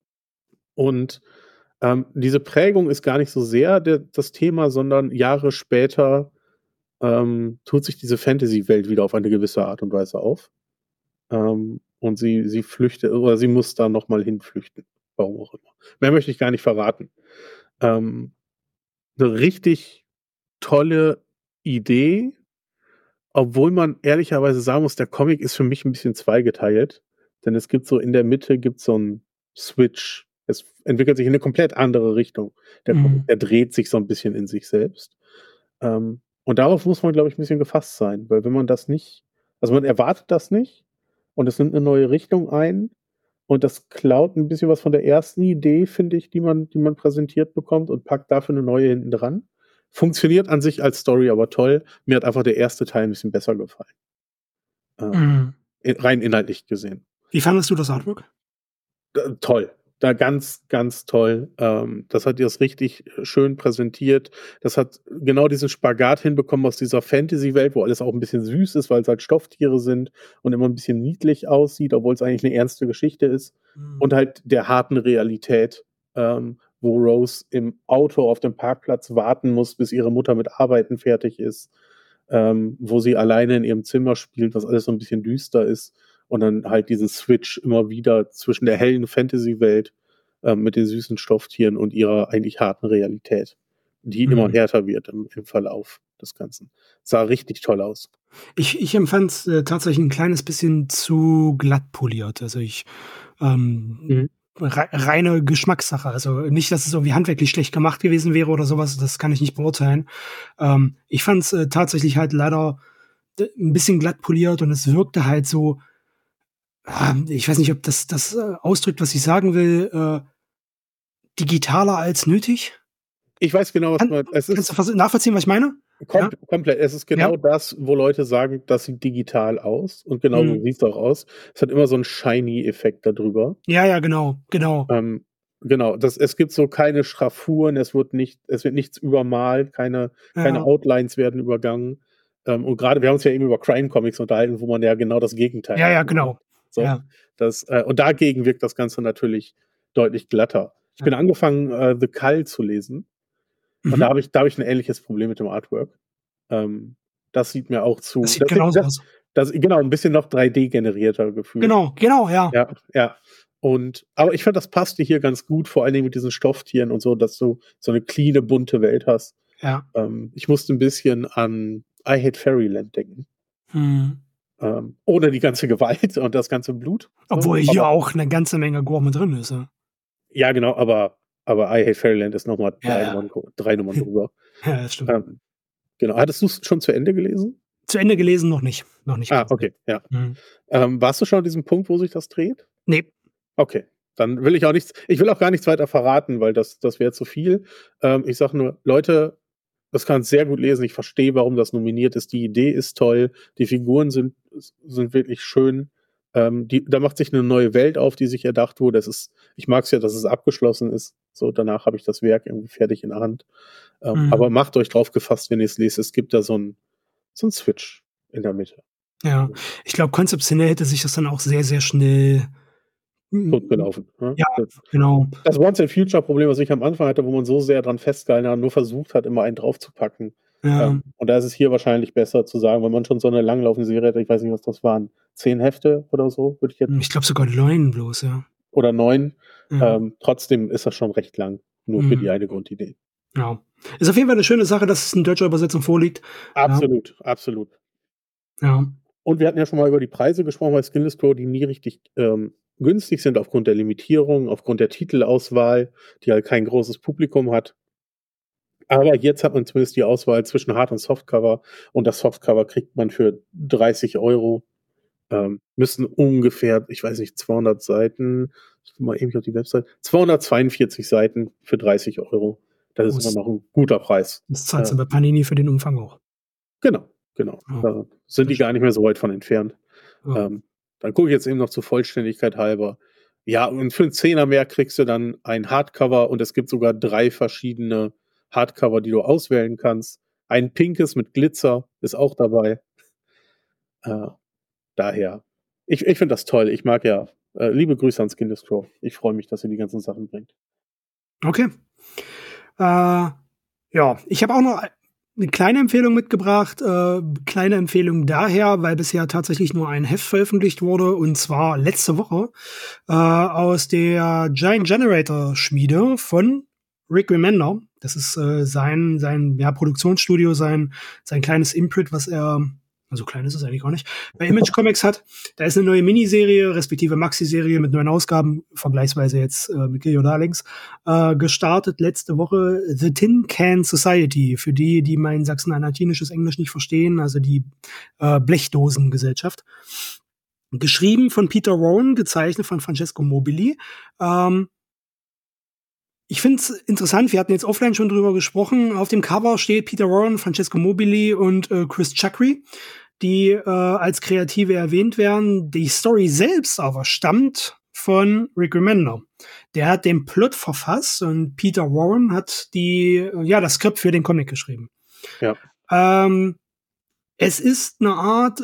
Und ähm, diese Prägung ist gar nicht so sehr der, das Thema, sondern Jahre später ähm, tut sich diese Fantasy-Welt wieder auf eine gewisse Art und Weise auf. Ähm, und sie, sie flüchtet, oder sie muss da nochmal hinflüchten. Warum auch immer. Mehr möchte ich gar nicht verraten. Ähm, eine richtig tolle Idee, obwohl man ehrlicherweise sagen muss, der Comic ist für mich ein bisschen zweigeteilt. Denn es gibt so in der Mitte gibt so einen Switch. Es entwickelt sich in eine komplett andere Richtung. Der Comic, Mhm. der dreht sich so ein bisschen in sich selbst. Ähm, und darauf muss man, glaube ich, ein bisschen gefasst sein, weil wenn man das nicht, also man erwartet das nicht und es nimmt eine neue Richtung ein und das klaut ein bisschen was von der ersten Idee, finde ich, die man, die man präsentiert bekommt, und packt dafür eine neue hinten dran. Funktioniert an sich als Story aber toll. Mir hat einfach der erste Teil ein bisschen besser gefallen. Ähm, Mhm. rein inhaltlich gesehen. Wie fandest du das Artwork? Äh, toll. Da ganz, ganz toll. Ähm, das hat ihr das richtig schön präsentiert. Das hat genau diesen Spagat hinbekommen aus dieser Fantasy-Welt, wo alles auch ein bisschen süß ist, weil es halt Stofftiere sind und immer ein bisschen niedlich aussieht, obwohl es eigentlich eine ernste Geschichte ist. Mhm. Und halt der harten Realität, ähm, wo Rose im Auto auf dem Parkplatz warten muss, bis ihre Mutter mit Arbeiten fertig ist, ähm, wo sie alleine in ihrem Zimmer spielt, was alles so ein bisschen düster ist. Und dann halt diesen Switch immer wieder zwischen der hellen Fantasy-Welt ähm, mit den süßen Stofftieren und ihrer eigentlich harten Realität, die Mhm. immer härter wird im, im Verlauf des Ganzen. Sah richtig toll aus. Ich, ich empfand es äh, tatsächlich ein kleines bisschen zu glatt poliert. Also ich ähm, Mhm. rei- reine Geschmackssache. Also nicht, dass es irgendwie handwerklich schlecht gemacht gewesen wäre oder sowas, das kann ich nicht beurteilen. Ähm, ich fand es äh, tatsächlich halt leider d- ein bisschen glatt poliert und es wirkte halt so, ähm, ich weiß nicht, ob das das äh, ausdrückt, was ich sagen will, äh, digitaler als nötig. Ich weiß genau, was Kann, man. Es kannst du ist vers- nachvollziehen, was ich meine? kom Ja, komplett. Es ist ja. genau das, wo Leute sagen, das sieht digital aus. Und genau so Mhm. sieht es auch aus. Es hat immer so einen Shiny-Effekt darüber. Ja, ja, genau, genau. Ähm, genau, das, es gibt so keine Schraffuren, es wird nicht, es wird nichts übermalt, keine, keine Ja, Outlines werden übergangen. Ähm, und gerade, wir haben uns ja eben über Crime-Comics unterhalten, wo man ja genau das Gegenteil ja, ja, hat. Ne? genau. So, Ja. das, äh, und dagegen wirkt das Ganze natürlich deutlich glatter. Ich bin Ja. angefangen, äh, The Cull zu lesen, und da Mhm. habe ich, da habe ich ein ähnliches Problem mit dem Artwork. Ähm, das sieht mir auch Das zu, sieht das, sieht- genauso das, aus. das, genau, ein bisschen noch drei D generierter gefühlt. Genau, genau, ja. Ja, ja. Und, aber ich fand, das passte hier ganz gut, vor allen Dingen mit diesen Stofftieren und so, dass du so eine cleane, bunte Welt hast. Ja. Ähm, ich musste ein bisschen an I Hate Fairyland denken. Mhm. Ähm, ohne die ganze Gewalt und das ganze Blut. So. Obwohl hier Aber, auch eine ganze Menge Gore mit drin ist, ja. ja, genau, aber, aber I Hate Fairyland ist nochmal Ja, drei ja. Nummern, gro- drei Nummern drüber. Ja, das stimmt. Ähm, genau. Hattest du es schon zu Ende gelesen? Zu Ende gelesen noch nicht. Noch nicht Ah, ganz, ne. okay, ja. Mhm. Ähm, warst du schon an diesem Punkt, wo sich das dreht? Ne. Okay, dann will ich auch nichts, ich will auch gar nichts weiter verraten, weil das, das wäre zu viel. Ähm, ich sage nur, Leute, das kann sehr gut lesen. Ich verstehe, warum das nominiert ist. Die Idee ist toll. Die Figuren sind, sind wirklich schön. Ähm, die, da macht sich eine neue Welt auf, die sich erdacht wurde. Das ist, ich mag es ja, dass es abgeschlossen ist. So, danach habe ich das Werk irgendwie fertig in der Hand. Ähm, Mhm. aber macht euch drauf gefasst, wenn ihr es lest. Es gibt da so einen so einen Switch in der Mitte. Ja. Ich glaube, konzeptionell hätte sich das dann auch sehr, sehr schnell hm, Totgelaufen. Ne? ja, Das, genau. das Once-and-Future-Problem, was ich am Anfang hatte, wo man so sehr dran festgehalten hat, nur versucht hat, immer einen draufzupacken. Ja. Ähm, und da ist es hier wahrscheinlich besser zu sagen, wenn man schon so eine langlaufende Serie hat, ich weiß nicht, was das waren, zehn Hefte oder so, würde ich jetzt, Ich glaube sogar neun bloß, ja. oder neun. Ja. Ähm, trotzdem ist das schon recht lang, nur für Mhm. die eine Grundidee. Ja. Ist auf jeden Fall eine schöne Sache, dass es in deutscher Übersetzung vorliegt. Ja. Absolut, absolut. Ja. Und wir hatten ja schon mal über die Preise gesprochen bei Skinless Crow, die nie richtig ähm, günstig sind aufgrund der Limitierung, aufgrund der Titelauswahl, die halt kein großes Publikum hat. Aber jetzt hat man zumindest die Auswahl zwischen Hard- und Softcover, und das Softcover kriegt man für dreißig Euro. Ähm, müssen ungefähr, ich weiß nicht, zweihundert Seiten, ich guck mal eben auf die Website, zweihundertzweiundvierzig Seiten für dreißig Euro. Das ist immer Das, noch ein guter Preis. das zahlt Äh, sie bei Panini für den Umfang auch. genau, genau. Ja. Da sind die gar nicht mehr so weit von entfernt. Ja. Ähm, Dann gucke ich jetzt eben noch zur Vollständigkeit halber. Ja, und für einen Zehner mehr kriegst du dann ein Hardcover und es gibt sogar drei verschiedene Hardcover, die du auswählen kannst. Ein pinkes mit Glitzer ist auch dabei. Äh, daher. Ich, ich finde das toll. Ich mag ja. Äh, liebe Grüße ans Kindescrow. Ich freue mich, dass ihr die ganzen Sachen bringt. Okay. Äh, ja, ich habe auch noch eine kleine Empfehlung mitgebracht. Äh, kleine Empfehlung daher, weil bisher tatsächlich nur ein Heft veröffentlicht wurde, und zwar letzte Woche äh, aus der Giant Generator Schmiede von Rick Remender. Das ist äh, sein sein ja, Produktionsstudio, sein sein kleines Imprint, was er, also klein ist es eigentlich gar nicht, bei Image Comics hat. Da ist eine neue Miniserie, respektive Maxi-Serie mit neuen Ausgaben, vergleichsweise jetzt äh, mit Gilio Darlings, äh, gestartet letzte Woche. The Tin Can Society, für die, die mein sachsen-anhaltinisches Englisch nicht verstehen, also die äh, Blechdosengesellschaft. Geschrieben von Peter Warren, gezeichnet von Francesco Mobili. Ähm, Ich finde es interessant, wir hatten jetzt offline schon drüber gesprochen. Auf dem Cover steht Peter Warren, Francesco Mobili und äh, Chris Chakri, die äh, als Kreative erwähnt werden. Die Story selbst aber stammt von Rick Remender. Der hat den Plot verfasst und Peter Warren hat die, äh, ja, das Skript für den Comic geschrieben. Ja. Ähm, es ist eine Art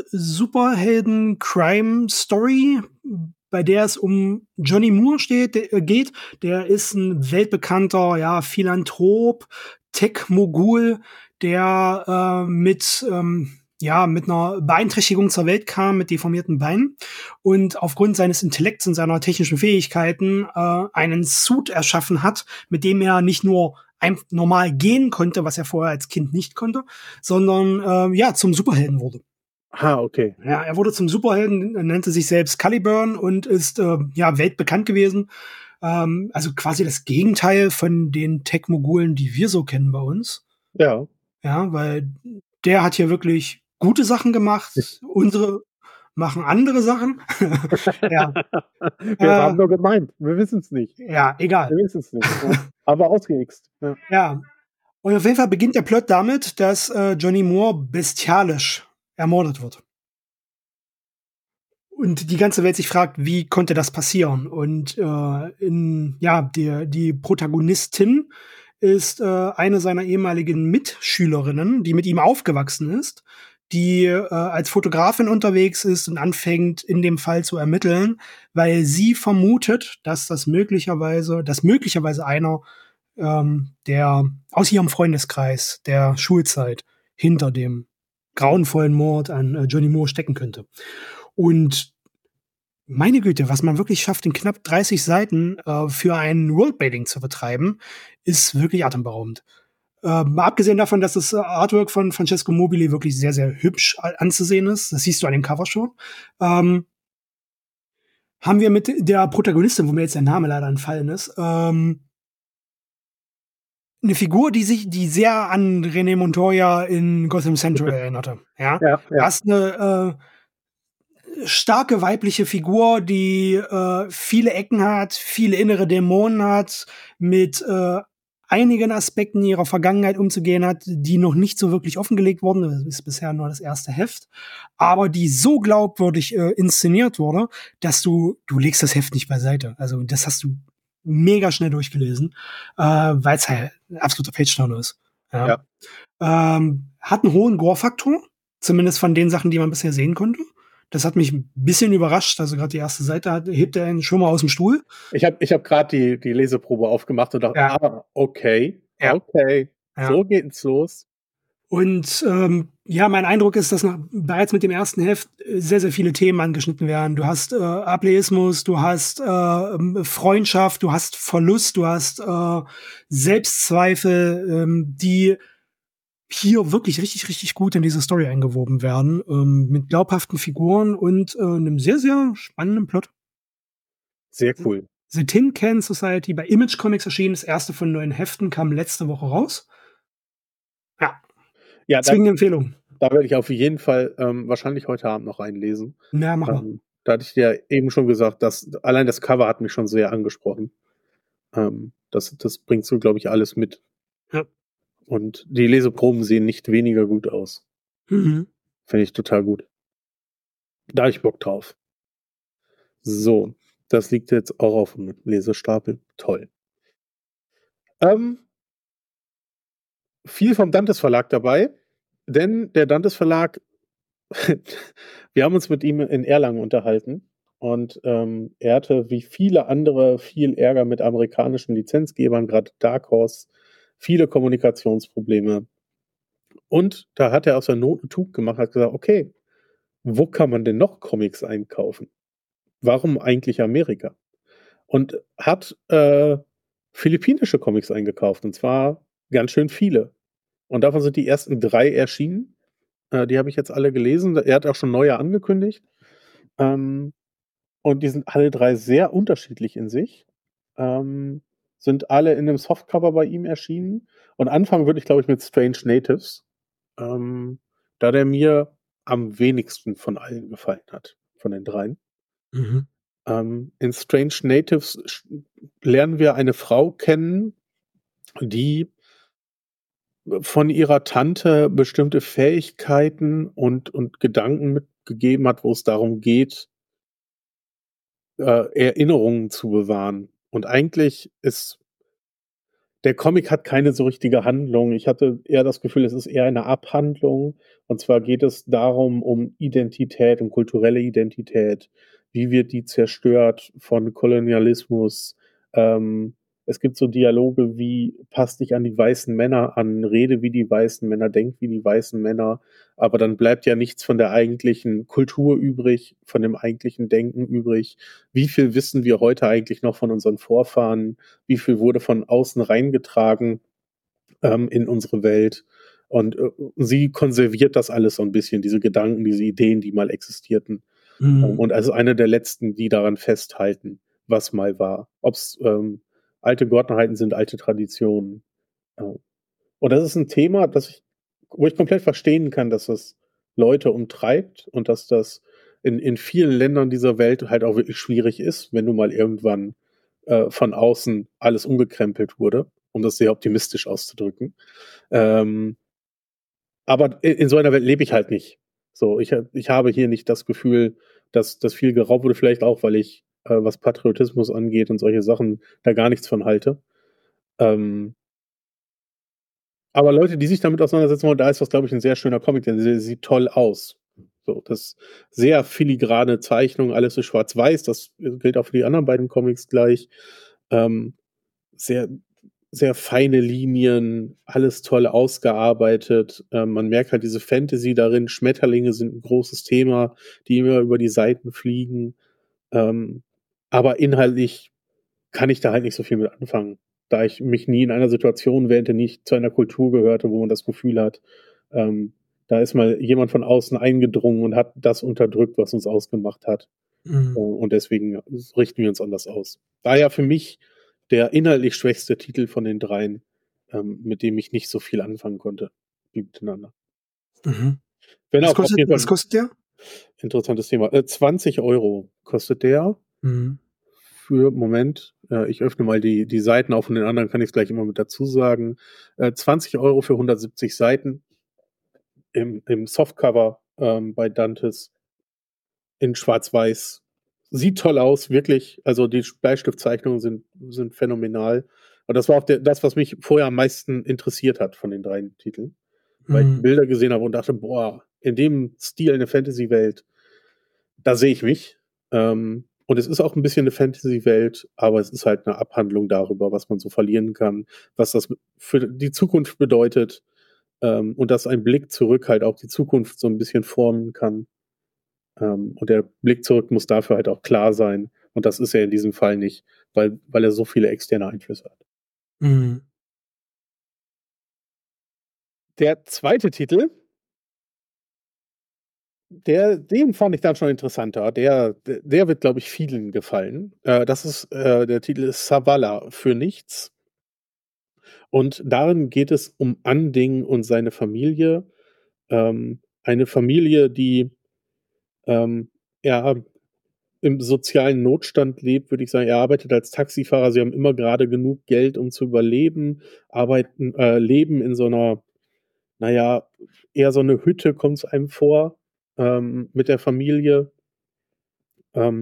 Superhelden-Crime-Story, bei der es um Johnny Moore steht, der, äh, geht. Der ist ein weltbekannter, ja, Philanthrop, Tech-Mogul, der äh, mit ähm, ja, mit einer Beeinträchtigung zur Welt kam, mit deformierten Beinen, und aufgrund seines Intellekts und seiner technischen Fähigkeiten äh, einen Suit erschaffen hat, mit dem er nicht nur ein, normal gehen konnte, was er vorher als Kind nicht konnte, sondern äh, ja, zum Superhelden wurde. Ah, okay. Ja, er wurde zum Superhelden, er nannte sich selbst Caliburn und ist äh, ja weltbekannt gewesen. Ähm, also quasi das Gegenteil von den Tech-Mogulen, die wir so kennen bei uns. Ja. Ja, weil der hat hier wirklich gute Sachen gemacht. Unsere machen andere Sachen. Ja. Wir Äh, haben nur gemeint. Wir wissen es nicht. ja, egal. Wir wissen es nicht. Ja. Aber ausgeixt. Ja. Ja. Und auf jeden Fall beginnt der Plot damit, dass äh, Johnny Moore bestialisch ermordet wird. Und die ganze Welt sich fragt, wie konnte das passieren? Und äh, in, ja, die, die Protagonistin ist äh, eine seiner ehemaligen Mitschülerinnen, die mit ihm aufgewachsen ist, die äh, als Fotografin unterwegs ist und anfängt, in dem Fall zu ermitteln, weil sie vermutet, dass das möglicherweise, dass möglicherweise einer ähm, der aus ihrem Freundeskreis der Schulzeit hinter dem grauenvollen Mord an äh, Johnny Moore stecken könnte. Und meine Güte, was man wirklich schafft, in knapp dreißig Seiten äh, für ein Worldbuilding zu betreiben, ist wirklich atemberaubend. Äh, mal abgesehen davon, dass das Artwork von Francesco Mobili wirklich sehr, sehr hübsch anzusehen ist, das siehst du an dem Cover schon, ähm, haben wir mit der Protagonistin, wo mir jetzt der Name leider entfallen ist, ähm, eine Figur, die sich, die sehr an René Montoya in Gotham Central erinnerte. Ja, Ja, du ja. hast eine äh, starke weibliche Figur, die äh, viele Ecken hat, viele innere Dämonen hat, mit äh, einigen Aspekten ihrer Vergangenheit umzugehen hat, die noch nicht so wirklich offengelegt wurden. Das ist bisher nur das erste Heft, aber die so glaubwürdig äh, inszeniert wurde, dass du du legst das Heft nicht beiseite. Also das hast du mega schnell durchgelesen, äh, weil es halt ein absoluter Page-Turner ist. Ja. Ja. Ähm, hat einen hohen Gore-Faktor, zumindest von den Sachen, die man bisher sehen konnte. Das hat mich ein bisschen überrascht. Also gerade die erste Seite hat, hebt er einen schon mal aus dem Stuhl. Ich habe ich hab gerade die, die Leseprobe aufgemacht und dachte, Ja. ah, okay, Ja. okay, Ja. so geht's los. Und ähm, ja, mein Eindruck ist, dass nach, bereits mit dem ersten Heft sehr, sehr viele Themen angeschnitten werden. Du hast äh, Ableismus, du hast äh, Freundschaft, du hast Verlust, du hast äh, Selbstzweifel, ähm, die hier wirklich richtig, richtig gut in diese Story eingewoben werden, ähm, mit glaubhaften Figuren und äh, einem sehr, sehr spannenden Plot. Sehr cool. The Tin Can Society bei Image Comics erschienen, das erste von neun Heften, kam letzte Woche raus. Ja. Ja, da, Zwingende Empfehlung. da werde ich auf jeden Fall ähm, wahrscheinlich heute Abend noch reinlesen. Na, mach mal. Ähm, da hatte ich dir eben schon gesagt, dass allein das Cover hat mich schon sehr angesprochen. Ähm, das, das bringt so, glaube ich, alles mit. Ja. Und die Leseproben sehen nicht weniger gut aus. Mhm. Finde ich total gut. Da habe ich Bock drauf. So, das liegt jetzt auch auf dem Lesestapel. Toll. Ähm viel vom Dantes Verlag dabei, denn der Dantes Verlag wir haben uns mit ihm in Erlangen unterhalten und, ähm, er hatte wie viele andere viel Ärger mit amerikanischen Lizenzgebern, grad Dark Horse, viele Kommunikationsprobleme. Und da hat er aus der Not 'n Tug gemacht, hat gesagt: „Okay, wo kann man denn noch Comics einkaufen? Warum eigentlich Amerika?“ Und hat, äh, philippinische Comics eingekauft, und zwar ganz schön viele. Und davon sind die ersten drei erschienen. Äh, die habe ich jetzt alle gelesen. Er hat auch schon neue angekündigt. Ähm, und die sind alle drei sehr unterschiedlich in sich. Ähm, sind alle in 'nem Softcover bei ihm erschienen. Und anfangen würde ich, glaube ich, mit Strange Natives, ähm, da der mir am wenigsten von allen gefallen hat, von den dreien. Mhm. Ähm, in Strange Natives sch lernen wir eine Frau kennen, die von ihrer Tante bestimmte Fähigkeiten und und Gedanken mitgegeben hat, wo es darum geht äh, Erinnerungen zu bewahren. Und eigentlich ist der Comic hat keine so richtige Handlung. Ich hatte eher das Gefühl, es ist eher eine Abhandlung. Und zwar geht es darum, um Identität, um kulturelle Identität. Wie wird die zerstört von Kolonialismus? Ähm, es gibt so Dialoge wie: „Pass dich an die weißen Männer an, rede wie die weißen Männer, denk wie die weißen Männer.“ Aber dann bleibt ja nichts von der eigentlichen Kultur übrig, von dem eigentlichen Denken übrig. Wie viel wissen wir heute eigentlich noch von unseren Vorfahren? Wie viel wurde von außen reingetragen, ähm, in unsere Welt? Und, äh, sie konserviert das alles so 'n bisschen, diese Gedanken, diese Ideen, die mal existierten. Ähm, Mhm. und also eine der Letzten, die daran festhalten, was mal war. Ob's, ähm, alte Gottenheiten sind, alte Traditionen. Äh, und das ist 'n Thema, das ich wo ich komplett verstehen kann, dass das Leute umtreibt und dass das in in vielen Ländern dieser Welt halt auch wirklich schwierig ist, wenn nun mal irgendwann, äh, von außen alles umgekrempelt wurde, um das sehr optimistisch auszudrücken. Ähm aber i in so einer Welt lebe ich halt nicht. So, ich ha ich habe hier nicht das Gefühl, dass dass viel geraubt wurde, vielleicht auch, weil ich, äh, was Patriotismus angeht und solche Sachen, da gar nichts von halte. Ähm aber Leute, die sich damit auseinandersetzen wollen, da ist das, glaube ich, 'n sehr schöner Comic, denn der sieht toll aus. So, das sehr filigrane Zeichnung, alles ist schwarz-weiß, das gilt auch für die anderen beiden Comics gleich. Ähm, sehr sehr feine Linien, alles toll ausgearbeitet. Ähm, man merkt halt diese Fantasy darin. Schmetterlinge sind 'n großes Thema, die immer über die Seiten fliegen. Ähm, aber inhaltlich kann ich da halt nicht so viel mit anfangen, da ich mich nie in einer Situation wähnte, nicht zu einer Kultur gehörte, wo man das Gefühl hat, ähm, da ist mal jemand von außen eingedrungen und hat das unterdrückt, was uns ausgemacht hat. Äh, Mhm. und deswegen richten wir uns anders aus. Daher für mich der inhaltlich schwächste Titel von den dreien, ähm, mit dem ich nicht so viel anfangen konnte, wie miteinander. Mhm. Wenn Was auch auf kostet jeden Fall was 'n kostet der? interessantes Thema. Äh, zwanzig Euro kostet der Mhm. für Moment, äh, ich öffne mal die die Seiten auf, von den anderen kann ich's gleich immer mit dazu sagen. Äh, zwanzig Euro für hundertsiebzig Seiten im im Softcover, ähm, bei Dantes in schwarz-weiß. Sieht toll aus, wirklich. Also, die Sch Bleistiftzeichnungen sind sind phänomenal. Und das war auch der das, was mich vorher am meisten interessiert hat von den dreien Titeln, weil ich die Mhm. Bilder gesehen habe und dachte: „Boah, in dem Stil 'ne Fantasy-Welt, da sehe ich mich.“ Ähm, und es ist auch 'n bisschen 'ne Fantasy-Welt, aber es ist halt 'ne Abhandlung darüber, was man so verlieren kann, was das m für die Zukunft bedeutet, ähm, und dass ein Blick zurück halt auch die Zukunft so 'n bisschen formen kann. Ähm, und der Blick zurück muss dafür halt auch klar sein. Und das ist er in diesem Fall nicht, weil weil er so viele externe Einflüsse hat. Mhm. Der zweite Titel der den fand ich dann schon interessanter. Der d der wird, glaube ich, vielen gefallen. Äh, das ist äh, der Titel ist „Zavala für nichts“. Und darin geht es um Unding und seine Familie. Ähm, eine Familie, die, ähm, ja, im sozialen Notstand lebt, würde ich sagen. Er arbeitet als Taxifahrer. Sie haben immer grade genug Geld, um zu überleben, arbeiten äh, leben in so 'ner, na ja, eher so 'ne Hütte, kommt's einem vor, ähm, mit der Familie. Ähm,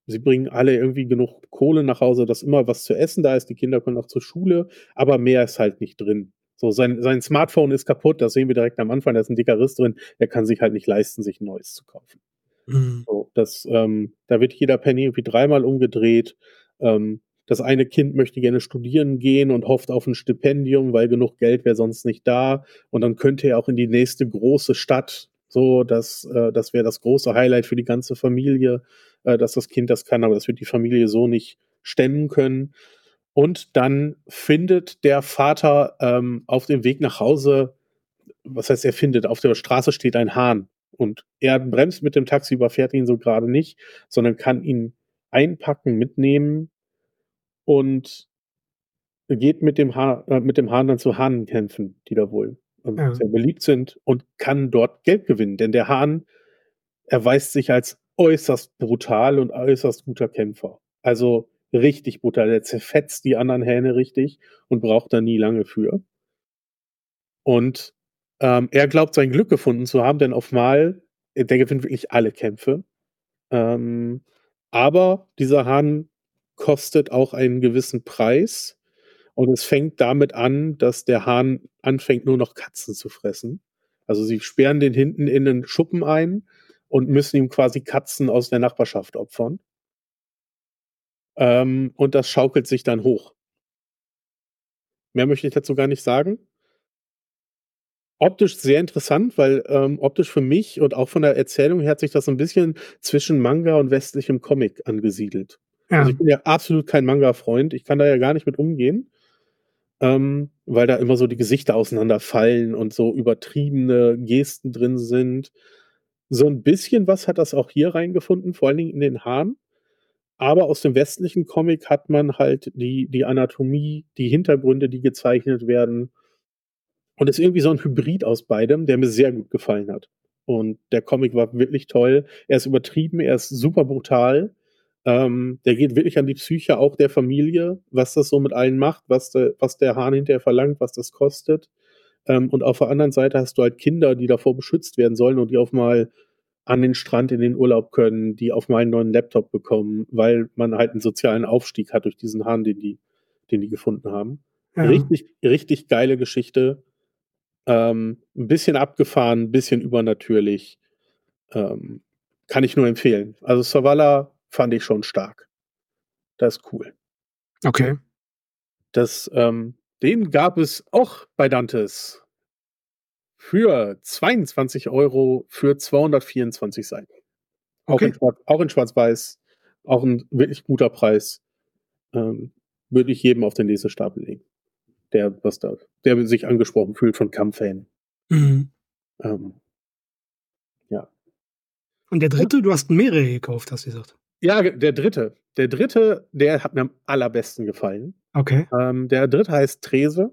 sie bringen alle irgendwie genug Kohle nach Hause, dass immer was zu essen da ist. Die Kinder können auch zur Schule, aber mehr ist halt nicht drin. So, sein, sein Smartphone ist kaputt, das sehen wir direkt am Anfang, da ist ein dicker Riss drin, er kann sich halt nicht leisten, sich ein neues zu kaufen. Mhm. So, das, ähm, da wird jeder Penny irgendwie dreimal umgedreht. Ähm, das eine Kind möchte gerne studieren gehen und hofft auf ein Stipendium, weil genug Geld wäre sonst nicht da. Und dann könnte er auch in die nächste große Stadt. So, das, äh, das wäre das große Highlight für die ganze Familie, äh, dass das Kind das kann, aber das wird die Familie so nicht stemmen können. Und dann findet der Vater ähm, auf dem Weg nach Hause, was heißt, er findet, auf der Straße steht ein Hahn. Und er bremst mit dem Taxi, überfährt ihn so gerade nicht, sondern kann ihn einpacken, mitnehmen und geht mit dem, ha äh, mit dem Hahn dann zu Hahnenkämpfen, die da wohl ähm, Ja. sehr beliebt sind und kann dort Geld gewinnen. Denn der Hahn erweist sich als äußerst brutal und äußerst guter Kämpfer. Also richtig brutal. Der zerfetzt die anderen Hähne richtig und braucht da nie lange für. Und ähm, er glaubt, sein Glück gefunden zu haben, denn auf Mal, der gewinnt wirklich alle Kämpfe. Ähm, aber dieser Hahn kostet auch einen gewissen Preis. Und es fängt damit an, dass der Hahn anfängt, nur noch Katzen zu fressen. Also sie sperren den hinten in den Schuppen ein und müssen ihm quasi Katzen aus der Nachbarschaft opfern. Ähm, und das schaukelt sich dann hoch. Mehr möchte ich dazu gar nicht sagen. Optisch sehr interessant, weil ähm, optisch für mich und auch von der Erzählung her hat sich das so ein bisschen zwischen Manga und westlichem Comic angesiedelt. Also, Ja. ich bin ja absolut kein Manga-Freund. Ich kann da ja gar nicht mit umgehen, ähm, weil da immer so die Gesichter auseinanderfallen und so übertriebene Gesten drin sind. So ein bisschen was hat das auch hier reingefunden, vor allen Dingen in den Haaren. Aber aus dem westlichen Comic hat man halt die die Anatomie, die Hintergründe, die gezeichnet werden. Und ist irgendwie so 'n Hybrid aus beidem, der mir sehr gut gefallen hat. Und der Comic war wirklich toll. Er ist übertrieben, er ist super brutal. Ähm, der geht wirklich an die Psyche auch der Familie, was das so mit allen macht, was de was der Hahn hinterher verlangt, was das kostet. Ähm, und auf der anderen Seite hast du halt Kinder, die davor beschützt werden sollen und die auf mal an den Strand in den Urlaub können, die auf mal 'n neuen Laptop bekommen, weil man halt 'n sozialen Aufstieg hat durch diesen Hahn, den die den die gefunden haben. Ja. Richtig richtig geile Geschichte. Ähm, 'n bisschen abgefahren, 'n bisschen übernatürlich. Ähm, kann ich nur empfehlen. Also, Zavala fand ich schon stark. Das ist cool. Okay. Das, ähm den gab es auch bei Dantes für zweiundzwanzig Euro für zweihundertvierundzwanzig Seiten. Auch in Okay. Schwarz auch in Schwarz-Weiß, auch 'n wirklich guter Preis. Ähm, würde ich jedem auf den Lesestapel legen, der was da der sich angesprochen fühlt von Kampffan. Mhm. Ähm, ja. Und der dritte, du hast mehrere gekauft, hast du gesagt? Ja, ge der dritte. Der dritte, der hat mir am allerbesten gefallen. Okay. Ähm, der dritte heißt Trese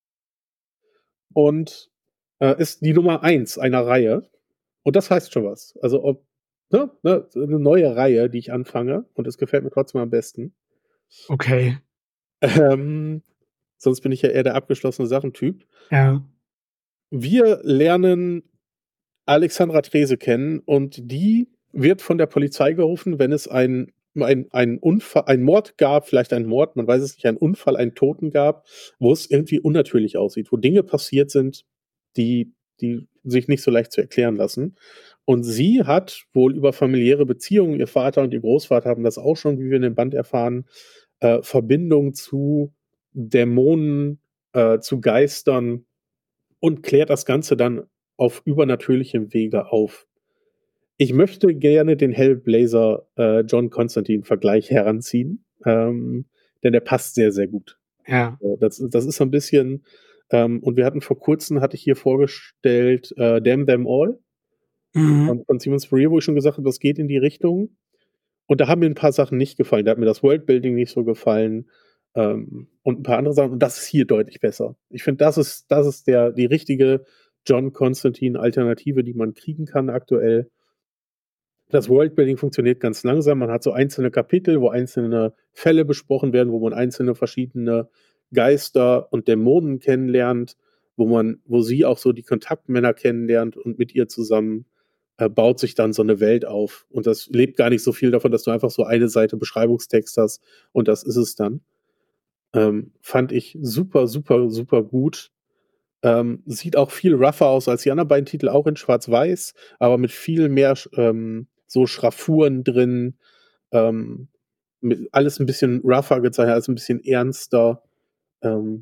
und, äh, ist die Nummer eins einer Reihe. Und das heißt schon was. Also, ob ne, ne, so 'ne neue Reihe, die ich anfange und es gefällt mir trotzdem am besten. Okay. Ähm, sonst bin ich ja eher der abgeschlossene Sachentyp. Ja. Wir lernen Alexandra Trese kennen und die wird von der Polizei gerufen, wenn es ein ein ein Unfall einen Mord gab, vielleicht einen Mord, man weiß es nicht, einen Unfall, einen Toten gab, wo es irgendwie unnatürlich aussieht, wo Dinge passiert sind, die die sich nicht so leicht zu erklären lassen. Und sie hat wohl über familiäre Beziehungen, ihr Vater und ihr Großvater haben das auch schon, wie wir in dem Band erfahren, äh, Verbindung zu Dämonen, äh, zu Geistern und klärt das Ganze dann auf übernatürlichem Wege auf. Ich möchte gerne den Hellblazer, äh, John Constantine-Vergleich heranziehen, ähm, denn der passt sehr, sehr gut. Ja. So, das das ist so 'n bisschen ähm, und wir hatten vor Kurzem hatte ich hier vorgestellt, äh, Damn Them All Mhm. von von Steven Spurrier, wo ich schon gesagt habe, das geht in die Richtung. Und da haben mir 'n paar Sachen nicht gefallen. Da hat mir das Worldbuilding nicht so gefallen, ähm, und 'n paar andere Sachen. Und das ist hier deutlich besser. Ich finde, das ist das ist der die richtige John Constantine-Alternative, die man kriegen kann aktuell. Das Worldbuilding funktioniert ganz langsam. Man hat so einzelne Kapitel, wo einzelne Fälle besprochen werden, wo man einzelne verschiedene Geister und Dämonen kennenlernt, wo man wo sie auch so die Kontaktmänner kennenlernt und mit ihr zusammen äh, baut sich dann so eine Welt auf. Und das lebt gar nicht so viel davon, dass du einfach so eine Seite Beschreibungstext hast und das ist es dann. Ähm, fand ich super, super, super gut. Ähm, sieht auch viel rougher aus als die anderen beiden Titel, auch in Schwarz-Weiß, aber mit viel mehr ähm, so Schraffuren drin. Ähm, mit, alles ein bisschen rougher gezeichnet, alles ein bisschen ernster. Ähm,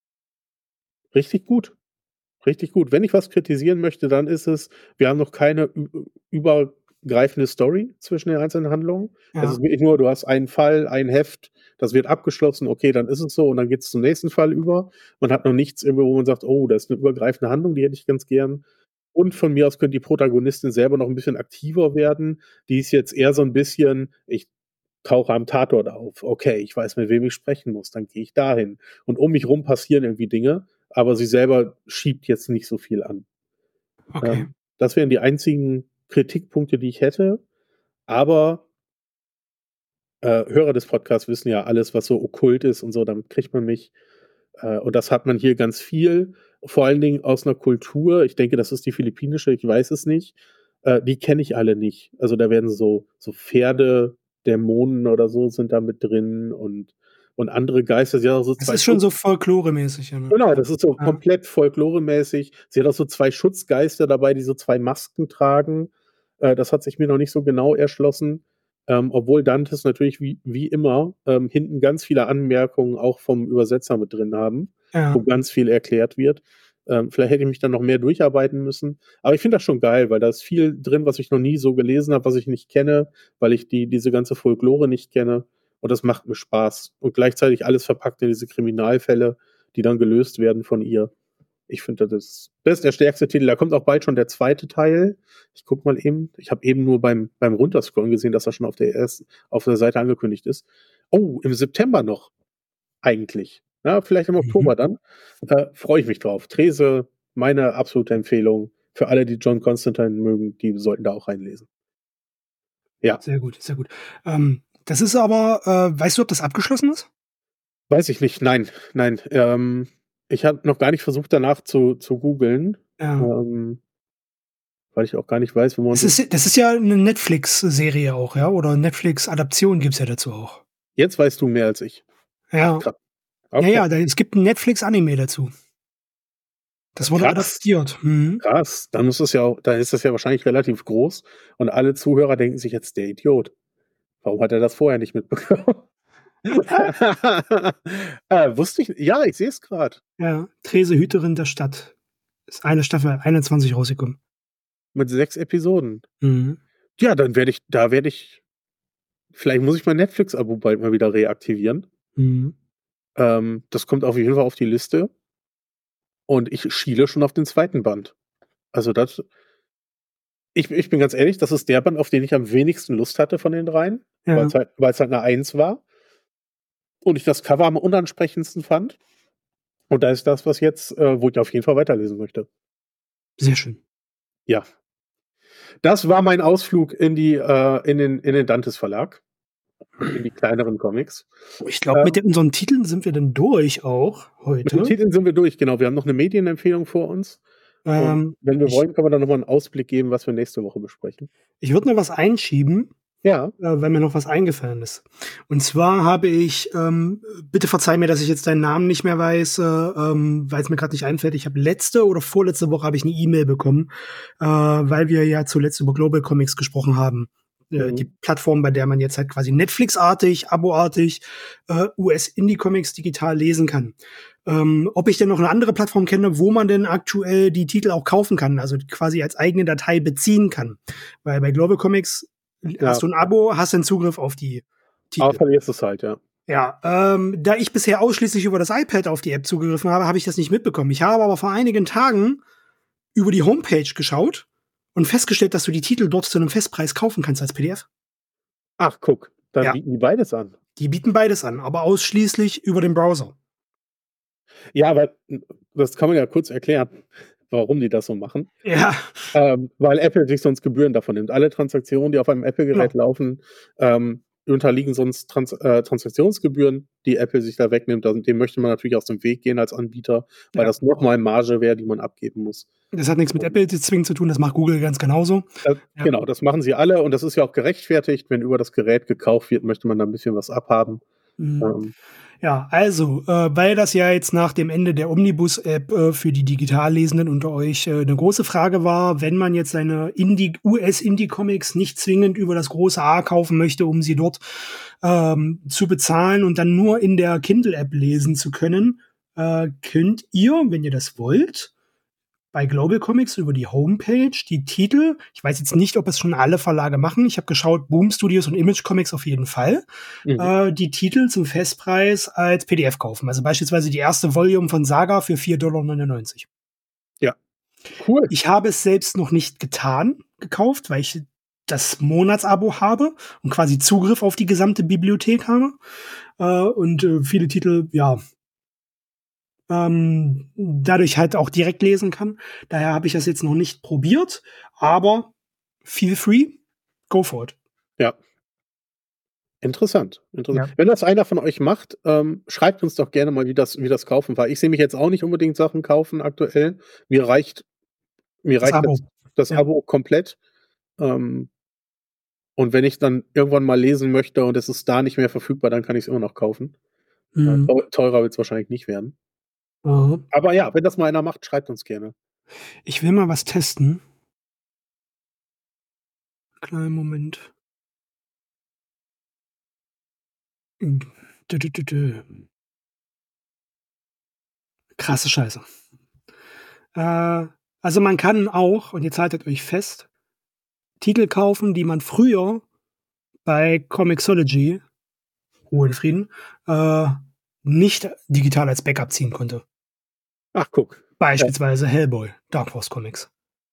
richtig gut. Richtig gut. Wenn ich was kritisieren möchte, dann ist es, wir haben noch keine ü- übergreifende Story zwischen den einzelnen Handlungen. Es Ja. ist wirklich nur, du hast einen Fall, ein Heft, das wird abgeschlossen, okay, dann ist es so und dann geht es zum nächsten Fall über. Man hat noch nichts irgendwo, wo man sagt, oh, das ist eine übergreifende Handlung, die hätte ich ganz gern. Und von mir aus könnte die Protagonistin selber noch ein bisschen aktiver werden. Die ist jetzt eher so ein bisschen, ich tauche am Tatort auf. Okay, ich weiß, mit wem ich sprechen muss, dann gehe ich dahin. Und um mich rum passieren irgendwie Dinge, aber sie selber schiebt jetzt nicht so viel an. Okay. Ähm, das wären die einzigen Kritikpunkte, die ich hätte. Aber äh, Hörer des Podcasts wissen ja alles, was so okkult ist und so, damit kriegt man mich. Äh, und das hat man hier ganz viel, vor allen Dingen aus einer Kultur. Ich denke, das ist die philippinische, ich weiß es nicht. Äh, die kenne ich alle nicht. Also da werden so, so Pferde, Dämonen oder so sind da mit drin und, und andere Geister. Sie hat auch so Es zwei ist schon Schutz. so Folklore-mäßig, ja, ne? Genau, Ja. das ist so Ja. komplett folkloremäßig. Sie hat auch so zwei Schutzgeister dabei, die so zwei Masken tragen. Äh, das hat sich mir noch nicht so genau erschlossen. Ähm, obwohl Dantes natürlich wie, wie immer ähm, hinten ganz viele Anmerkungen auch vom Übersetzer mit drin haben, Ja. wo ganz viel erklärt wird. Ähm, vielleicht hätte ich mich dann noch mehr durcharbeiten müssen. Aber ich finde das schon geil, weil da ist viel drin, was ich noch nie so gelesen habe, was ich nicht kenne, weil ich die, diese ganze Folklore nicht kenne. Und das macht mir Spaß. Und gleichzeitig alles verpackt in diese Kriminalfälle, die dann gelöst werden von ihr. Ich finde, das, das ist der stärkste Titel. Da kommt auch bald schon der zweite Teil. Ich guck mal eben. Ich habe eben nur beim, beim Runterscrollen gesehen, dass er schon auf der ersten, auf der Seite angekündigt ist. Oh, im September noch. Eigentlich. Ja, vielleicht im Mhm. Oktober dann. Äh, Freue ich mich drauf. Trese, meine absolute Empfehlung. Für alle, die John Constantine mögen, die sollten da auch reinlesen. Ja, Sehr gut, sehr gut. Ähm, das ist aber, äh, weißt du, ob das abgeschlossen ist? weiß ich nicht. Nein, nein. Ähm, ich habe noch gar nicht versucht, danach zu, zu googeln. Ja. Ähm, weil ich auch gar nicht weiß, wo man Das sich. ist das ist ja 'ne Netflix-Serie auch, ja? Oder Netflix-Adaption gibt's ja dazu auch. Jetzt weißt du mehr als ich. Ach, Ja. krass. Ja, Okay. ja, da es gibt 'n Netflix-Anime dazu. Das wurde Krass. adaptiert. Mhm. Krass. Dann muss es ja auch, dann ist das ja wahrscheinlich relativ groß und alle Zuhörer denken sich jetzt, der Idiot. Warum hat er das vorher nicht mitbekommen? äh, wusste ich, ja, ich sehe es gerade. Ja, Trese, Hüterin der Stadt. Ist eine Staffel einundzwanzig rausgekommen. Mit sechs Episoden. Mhm. Ja, dann werde ich, da werde ich, vielleicht muss ich mein Netflix-Abo bald mal wieder reaktivieren. Mhm. Ähm, das kommt auf jeden Fall auf die Liste. Und ich schiele schon auf den zweiten Band. Also das, ich, ich bin ganz ehrlich, das ist der Band, auf den ich am wenigsten Lust hatte von den dreien, weil Ja, es halt, weil es halt eine Eins war und ich das Cover am unansprechendsten fand. Und da ist das, was jetzt, äh, wo ich auf jeden Fall weiterlesen möchte. sehr schön. Ja, das war mein Ausflug in die, äh, in den, in den Dantes Verlag, in die kleineren Comics. Ich glaube, mit Ähm, den unseren Titeln sind wir dann durch auch mit den heute. Titeln sind wir durch, genau. Wir haben noch eine Medienempfehlung vor uns. Und Ähm, wenn wir ich wollen, können wir dann nochmal einen Ausblick geben, was wir nächste Woche besprechen. ich würde noch was einschieben, Ja. äh, weil mir noch was eingefallen ist. Und zwar habe ich, ähm, bitte verzeih mir, dass ich jetzt deinen Namen nicht mehr weiß, äh, ähm, weil es mir gerade nicht einfällt. Ich habe letzte oder vorletzte Woche habe ich eine E-Mail bekommen, äh, weil wir ja zuletzt über Global Comics gesprochen haben. Äh, Mhm. die Plattform, bei der man jetzt halt quasi Netflix-artig, Abo-artig äh, U S-Indie-Comics digital lesen kann. Ähm, ob ich denn noch eine andere Plattform kenne, wo man denn aktuell die Titel auch kaufen kann, also quasi als eigene Datei beziehen kann. Weil bei Global Comics Ja. hast du ein Abo, hast den Zugriff auf die Aber Titel. verlierst es halt, ja. Ja, ähm, da ich bisher ausschließlich über das iPad auf die App zugegriffen habe, habe ich das nicht mitbekommen. Ich habe aber vor einigen Tagen über die Homepage geschaut und festgestellt, dass du die Titel dort zu einem Festpreis kaufen kannst als P D F. Ach, guck, dann Ja. bieten die beides an. Die bieten beides an, aber ausschließlich über den Browser. Ja, aber das kann man ja kurz erklären, warum die das so machen. Ja, Ähm, weil Apple sich sonst Gebühren davon nimmt. Alle Transaktionen, die auf einem Apple-Gerät genau. laufen, ähm, unterliegen sonst Trans äh, Transaktionsgebühren, die Apple sich da wegnimmt. Also, dem möchte man natürlich aus dem Weg gehen als Anbieter, weil Ja. das nochmal Marge wäre, die man abgeben muss. Das hat nichts mit Apple zwingend zu tun, das macht Google ganz genauso. Äh, Ja. Genau, das machen sie alle und das ist ja auch gerechtfertigt. Wenn über das Gerät gekauft wird, möchte man da ein bisschen was abhaben. Mhm. Ähm, Ja, also, äh, weil das ja jetzt nach dem Ende der Omnibus-App äh, für die Digitallesenden unter euch äh, eine große Frage war, wenn man jetzt seine Indie, U S-Indie-Comics nicht zwingend über das große A kaufen möchte, um sie dort ähm, zu bezahlen und dann nur in der Kindle-App lesen zu können, äh, könnt ihr, wenn ihr das wollt, bei Global Comics über die Homepage die Titel, ich weiß jetzt nicht, ob es schon alle Verlage machen, ich habe geschaut, Boom Studios und Image Comics auf jeden Fall, mhm. äh, die Titel zum Festpreis als P D F kaufen. Also beispielsweise die erste Volume von Saga für vier Dollar neunundneunzig. Ja, cool. Ich habe es selbst noch nicht getan, gekauft, weil ich das Monatsabo habe und quasi Zugriff auf die gesamte Bibliothek habe. Äh, und äh, viele Titel, ja, Ähm, dadurch halt auch direkt lesen kann. Daher habe ich das jetzt noch nicht probiert, aber feel free, go for it. Ja. Interessant. Interessant. Ja. Wenn das einer von euch macht, ähm, schreibt uns doch gerne mal, wie das, wie das Kaufen war. Ich sehe mich jetzt auch nicht unbedingt Sachen kaufen aktuell. Mir reicht, mir Das reicht Abo. das, das Ja. Abo komplett. Ähm, und wenn ich dann irgendwann mal lesen möchte und es ist da nicht mehr verfügbar, dann kann ich es immer noch kaufen. Mhm. Äh, teurer wird es wahrscheinlich nicht werden. Aha. Aber ja, wenn das mal einer macht, schreibt uns gerne. Ich will mal was testen. Kleinen Moment. Dü, dü, dü, dü. Krasse Scheiße. Äh, also man kann auch, und jetzt haltet euch fest, Titel kaufen, die man früher bei Comixology, Ruhe in Frieden, äh, nicht digital als Backup ziehen konnte. Ach, guck. Beispielsweise Hellboy, Dark Horse Comics.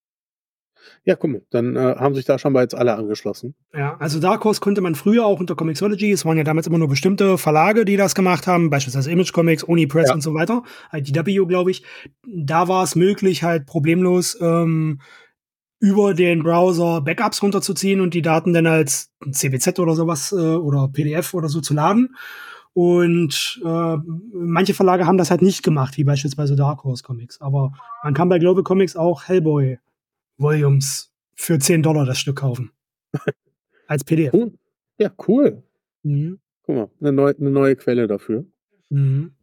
Ja, guck mal, dann äh, haben sich da schon mal jetzt alle angeschlossen. Ja, also Dark Horse konnte man früher auch unter Comixology, es waren ja damals immer nur bestimmte Verlage, die das gemacht haben, beispielsweise Image Comics, Unipress Ja. und so weiter, I D W, glaube ich. Da war es möglich, halt problemlos ähm, über den Browser Backups runterzuziehen und die Daten dann als C B Z oder sowas äh, oder P D F oder so zu laden. Und äh, manche Verlage haben das halt nicht gemacht, wie beispielsweise Dark Horse Comics. Aber man kann bei Global Comics auch Hellboy Volumes für zehn Dollar das Stück kaufen. Als P D F. Cool. Ja, cool. Mhm. Guck mal, eine neue, eine neue Quelle dafür. Mhm.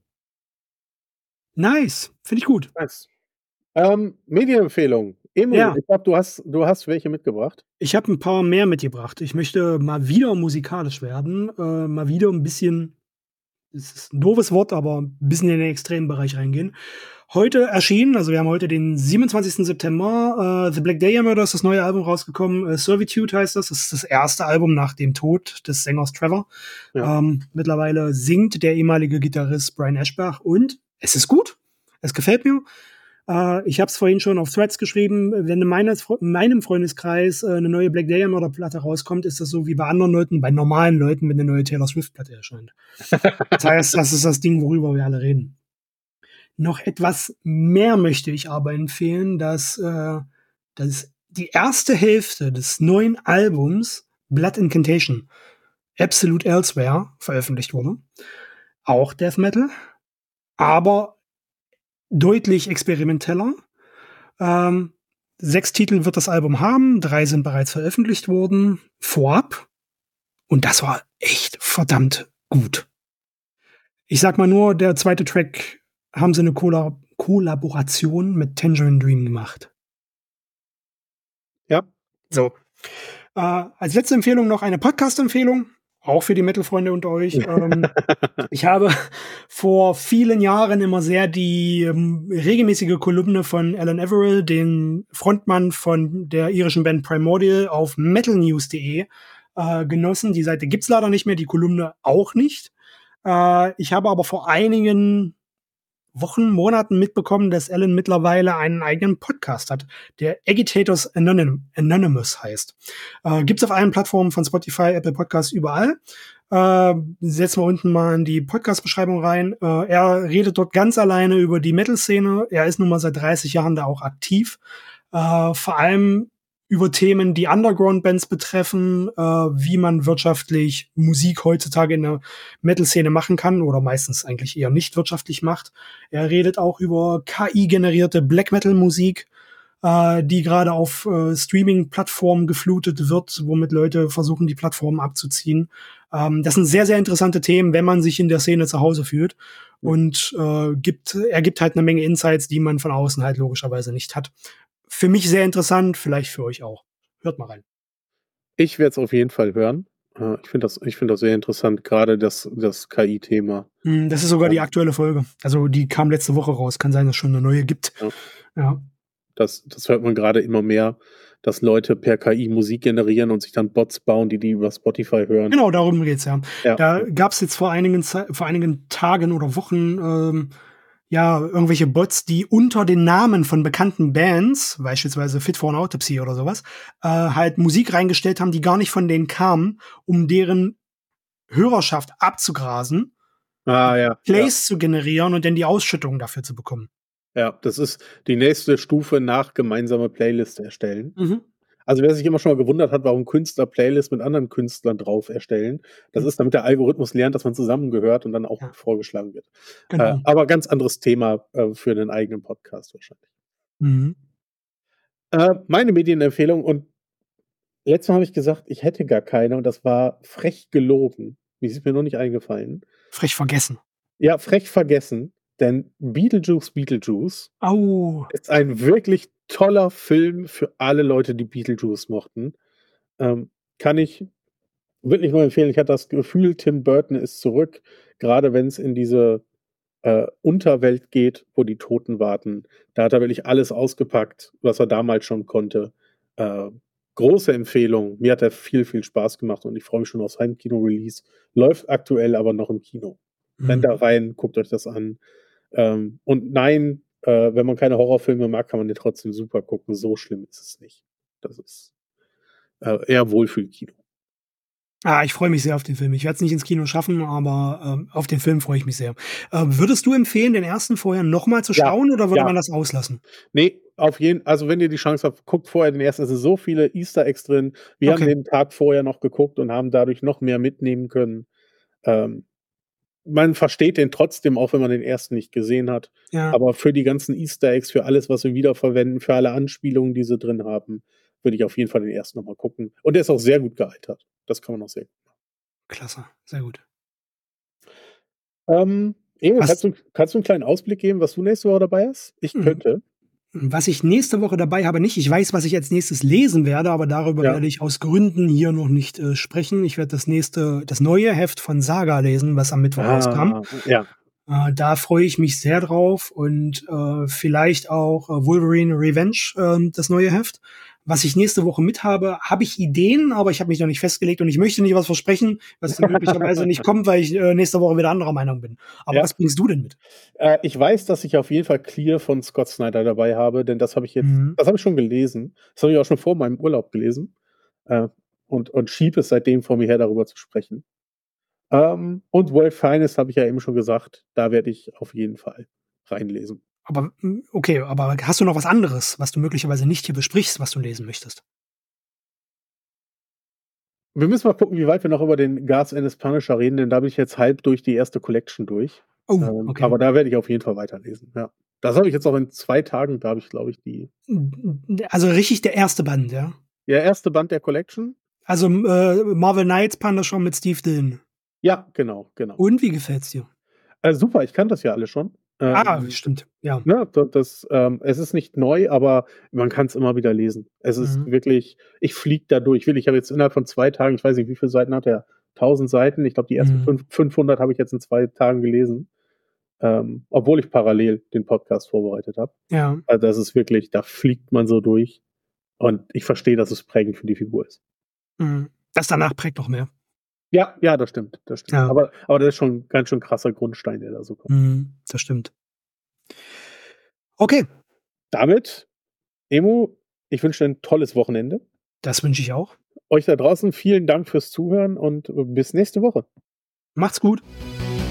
Nice, finde ich gut. Nice. Ähm, Medienempfehlung. Emu, Ja. ich glaube, du hast, du hast welche mitgebracht. Ich habe ein paar mehr mitgebracht. Ich möchte mal wieder musikalisch werden, äh, mal wieder ein bisschen, es ist ein doofes Wort, aber ein bisschen in den extremen Bereich reingehen. Heute erschienen, also wir haben heute den siebenundzwanzigsten September, äh, The Black Dahlia Murder ist das neue Album rausgekommen. Äh, Servitude heißt das. Das ist das erste Album nach dem Tod des Sängers Trevor. Ja. Ähm, mittlerweile singt der ehemalige Gitarrist Brian Eschbach und es ist gut. Es gefällt mir. Äh, ich habe es vorhin schon auf Threads geschrieben. Wenn in meines, meinem Freundeskreis äh, eine neue Black Dahlia Murder Platte rauskommt, ist das so wie bei anderen Leuten, bei normalen Leuten, wenn eine neue Taylor Swift Platte erscheint. Das heißt, das ist das Ding, worüber wir alle reden. Noch etwas mehr möchte ich aber empfehlen, dass, äh, dass die erste Hälfte des neuen Albums Blood Incantation, Absolute Elsewhere, veröffentlicht wurde. Auch Death Metal, aber deutlich experimenteller. Ähm, sechs Titel wird das Album haben, drei sind bereits veröffentlicht worden, vorab. Und das war echt verdammt gut. Ich sag mal nur, der zweite Track haben sie eine Kolla- Kollaboration mit Tangerine Dream gemacht. Ja. So. Äh, als letzte Empfehlung noch eine Podcast-Empfehlung, auch für die Metal-Freunde unter euch. ähm, ich habe vor vielen Jahren immer sehr die ähm, regelmäßige Kolumne von Alan Averill, den Frontmann von der irischen Band Primordial, auf metalnews punkt de äh, genossen. Die Seite gibt's leider nicht mehr, die Kolumne auch nicht. Äh, ich habe aber vor einigen Wochen, Monaten mitbekommen, dass Alan mittlerweile einen eigenen Podcast hat, der Agitators Anonym, Anonymous heißt. Äh, gibt's auf allen Plattformen von Spotify, Apple Podcasts, überall. Äh, setzen wir unten mal in die Podcast-Beschreibung rein. Äh, er redet dort ganz alleine über die Metal-Szene. Er ist nun mal seit dreißig Jahren da auch aktiv. Äh, vor allem über Themen, die Underground-Bands betreffen, äh, wie man wirtschaftlich Musik heutzutage in der Metal-Szene machen kann oder meistens eigentlich eher nicht wirtschaftlich macht. Er redet auch über K I-generierte Black-Metal-Musik, äh, die gerade auf äh, Streaming-Plattformen geflutet wird, womit Leute versuchen, die Plattformen abzuziehen. Ähm, das sind sehr, sehr interessante Themen, wenn man sich in der Szene zu Hause fühlt. Und äh, gibt, er gibt halt eine Menge Insights, die man von außen halt logischerweise nicht hat. Für mich sehr interessant, vielleicht für euch auch. Hört mal rein. Ich werde es auf jeden Fall hören. Äh, ich finde das, ich finde das sehr interessant, gerade das, das K I-Thema. Das ist sogar Ja. die aktuelle Folge. Also die kam letzte Woche raus. Kann sein, dass es schon eine neue gibt. Ja. Ja. Das, das hört man gerade immer mehr, dass Leute per K I Musik generieren und sich dann Bots bauen, die die über Spotify hören. Genau, darum geht's ja. Ja. Da gab es jetzt vor einigen, vor einigen Tagen oder Wochen ähm, ja irgendwelche Bots, die unter den Namen von bekannten Bands, beispielsweise Fit for an Autopsy oder sowas, äh, halt Musik reingestellt haben, die gar nicht von denen kamen, um deren Hörerschaft abzugrasen, ah, ja, Plays ja. zu generieren und dann die Ausschüttung dafür zu bekommen. Ja, das ist die nächste Stufe nach gemeinsame Playlist erstellen. Mhm. Also wer sich immer schon mal gewundert hat, warum Künstler Playlists mit anderen Künstlern drauf erstellen, das Mhm. ist, damit der Algorithmus lernt, dass man zusammengehört und dann auch Ja. vorgeschlagen wird. Genau. Äh, aber ganz anderes Thema äh, für einen eigenen Podcast wahrscheinlich. Mhm. Äh, meine Medienempfehlung, und letztes Mal habe ich gesagt, ich hätte gar keine, und das war frech gelogen. Mir ist mir noch nicht eingefallen. Frech vergessen. Ja, frech vergessen, denn Beetlejuice Beetlejuice Au. ist ein wirklich toller Film für alle Leute, die Beetlejuice mochten. Ähm, kann ich wirklich nur empfehlen. Ich hatte das Gefühl, Tim Burton ist zurück, gerade wenn es in diese äh, Unterwelt geht, wo die Toten warten. Da hat er wirklich alles ausgepackt, was er damals schon konnte. Äh, große Empfehlung. Mir hat er viel, viel Spaß gemacht und ich freue mich schon aufs Heimkino-Release. Läuft aktuell aber noch im Kino. Rennt da rein, guckt euch das an. Ähm, und nein, äh, wenn man keine Horrorfilme mag, kann man den trotzdem super gucken. So schlimm ist es nicht. Das ist äh, eher Wohlfühlkino. Ah, ich freue mich sehr auf den Film. Ich werde es nicht ins Kino schaffen, aber ähm, auf den Film freue ich mich sehr. Äh, würdest du empfehlen, den ersten vorher nochmal zu Ja, schauen oder würde ja. man das auslassen? Nee, auf jeden Fall. Also wenn ihr die Chance habt, guckt vorher den ersten. Es sind so viele Easter Eggs drin. Wir Okay. haben den Tag vorher noch geguckt und haben dadurch noch mehr mitnehmen können. Ähm, man versteht den trotzdem, auch wenn man den ersten nicht gesehen hat. Ja. Aber für die ganzen Easter Eggs, für alles, was wir wiederverwenden, für alle Anspielungen, die sie drin haben, würde ich auf jeden Fall den ersten nochmal gucken. Und der ist auch sehr gut gealtert. Das kann man auch sehr gut machen. Klasse, sehr gut. Ähm, Emo, Was- kannst du, kannst du einen kleinen Ausblick geben, was du nächste Woche dabei hast? Ich Mhm. könnte. Was ich nächste Woche dabei habe, nicht. Ich weiß, was ich als nächstes lesen werde, aber darüber Ja. werde ich aus Gründen hier noch nicht äh, sprechen. Ich werde das nächste, das neue Heft von Saga lesen, was am Mittwoch rauskam. Ah, ja. Äh, da freue ich mich sehr drauf und äh, vielleicht auch äh, Wolverine Revenge, äh, das neue Heft. Was ich nächste Woche mit habe, habe ich Ideen, aber ich habe mich noch nicht festgelegt und ich möchte nicht was versprechen, was möglicherweise nicht kommt, weil ich äh, nächste Woche wieder anderer Meinung bin. Aber Ja. was bringst du denn mit? Äh, ich weiß, dass ich auf jeden Fall Clear von Scott Snyder dabei habe, denn das habe ich jetzt, Mhm. das habe ich schon gelesen. Das habe ich auch schon vor meinem Urlaub gelesen. Äh, und, und schiebe es seitdem vor mir her, darüber zu sprechen. Ähm, und World Finest habe ich ja eben schon gesagt, da werde ich auf jeden Fall reinlesen. Aber mm, okay, aber hast du noch was anderes, was du möglicherweise nicht hier besprichst, was du lesen möchtest? Wir müssen mal gucken, wie weit wir noch über den Guardians and the Punisher reden, denn da bin ich jetzt halb durch die erste Collection durch. Oh, Ähm, okay. Aber da werde ich auf jeden Fall weiterlesen. Ja. Das habe ich jetzt auch in zwei Tagen, da habe ich, glaube ich, die. Also richtig der erste Band, ja? Der erste Band der Collection? Also äh, Marvel Knights Punisher mit Steve Dillon. Ja, genau, genau. Und wie gefällt's dir? Äh, super, ich kann das ja alle schon. Ähm, ah, stimmt, ja. Ne, das, das, ähm, es ist nicht neu, aber man kann es immer wieder lesen. Es ist Mhm. wirklich, ich fliege da durch. Ich habe jetzt innerhalb von zwei Tagen, ich weiß nicht, wie viele Seiten hat er? tausend Seiten. Ich glaube, die ersten Mhm. fünf, fünfhundert habe ich jetzt in zwei Tagen gelesen. Ähm, obwohl ich parallel den Podcast vorbereitet habe. Ja. Also das ist wirklich, da fliegt man so durch. Und ich verstehe, dass es prägend für die Figur ist. Mhm. Das danach prägt noch mehr. Ja, ja, das stimmt. Das stimmt. Ja. Aber, aber das ist schon ein ganz schön krasser Grundstein, der da so kommt. Mhm, das stimmt. Okay, Damit, Emo, ich wünsche dir ein tolles Wochenende. das wünsche ich auch. Euch da draußen vielen Dank fürs Zuhören und bis nächste Woche. Macht's gut.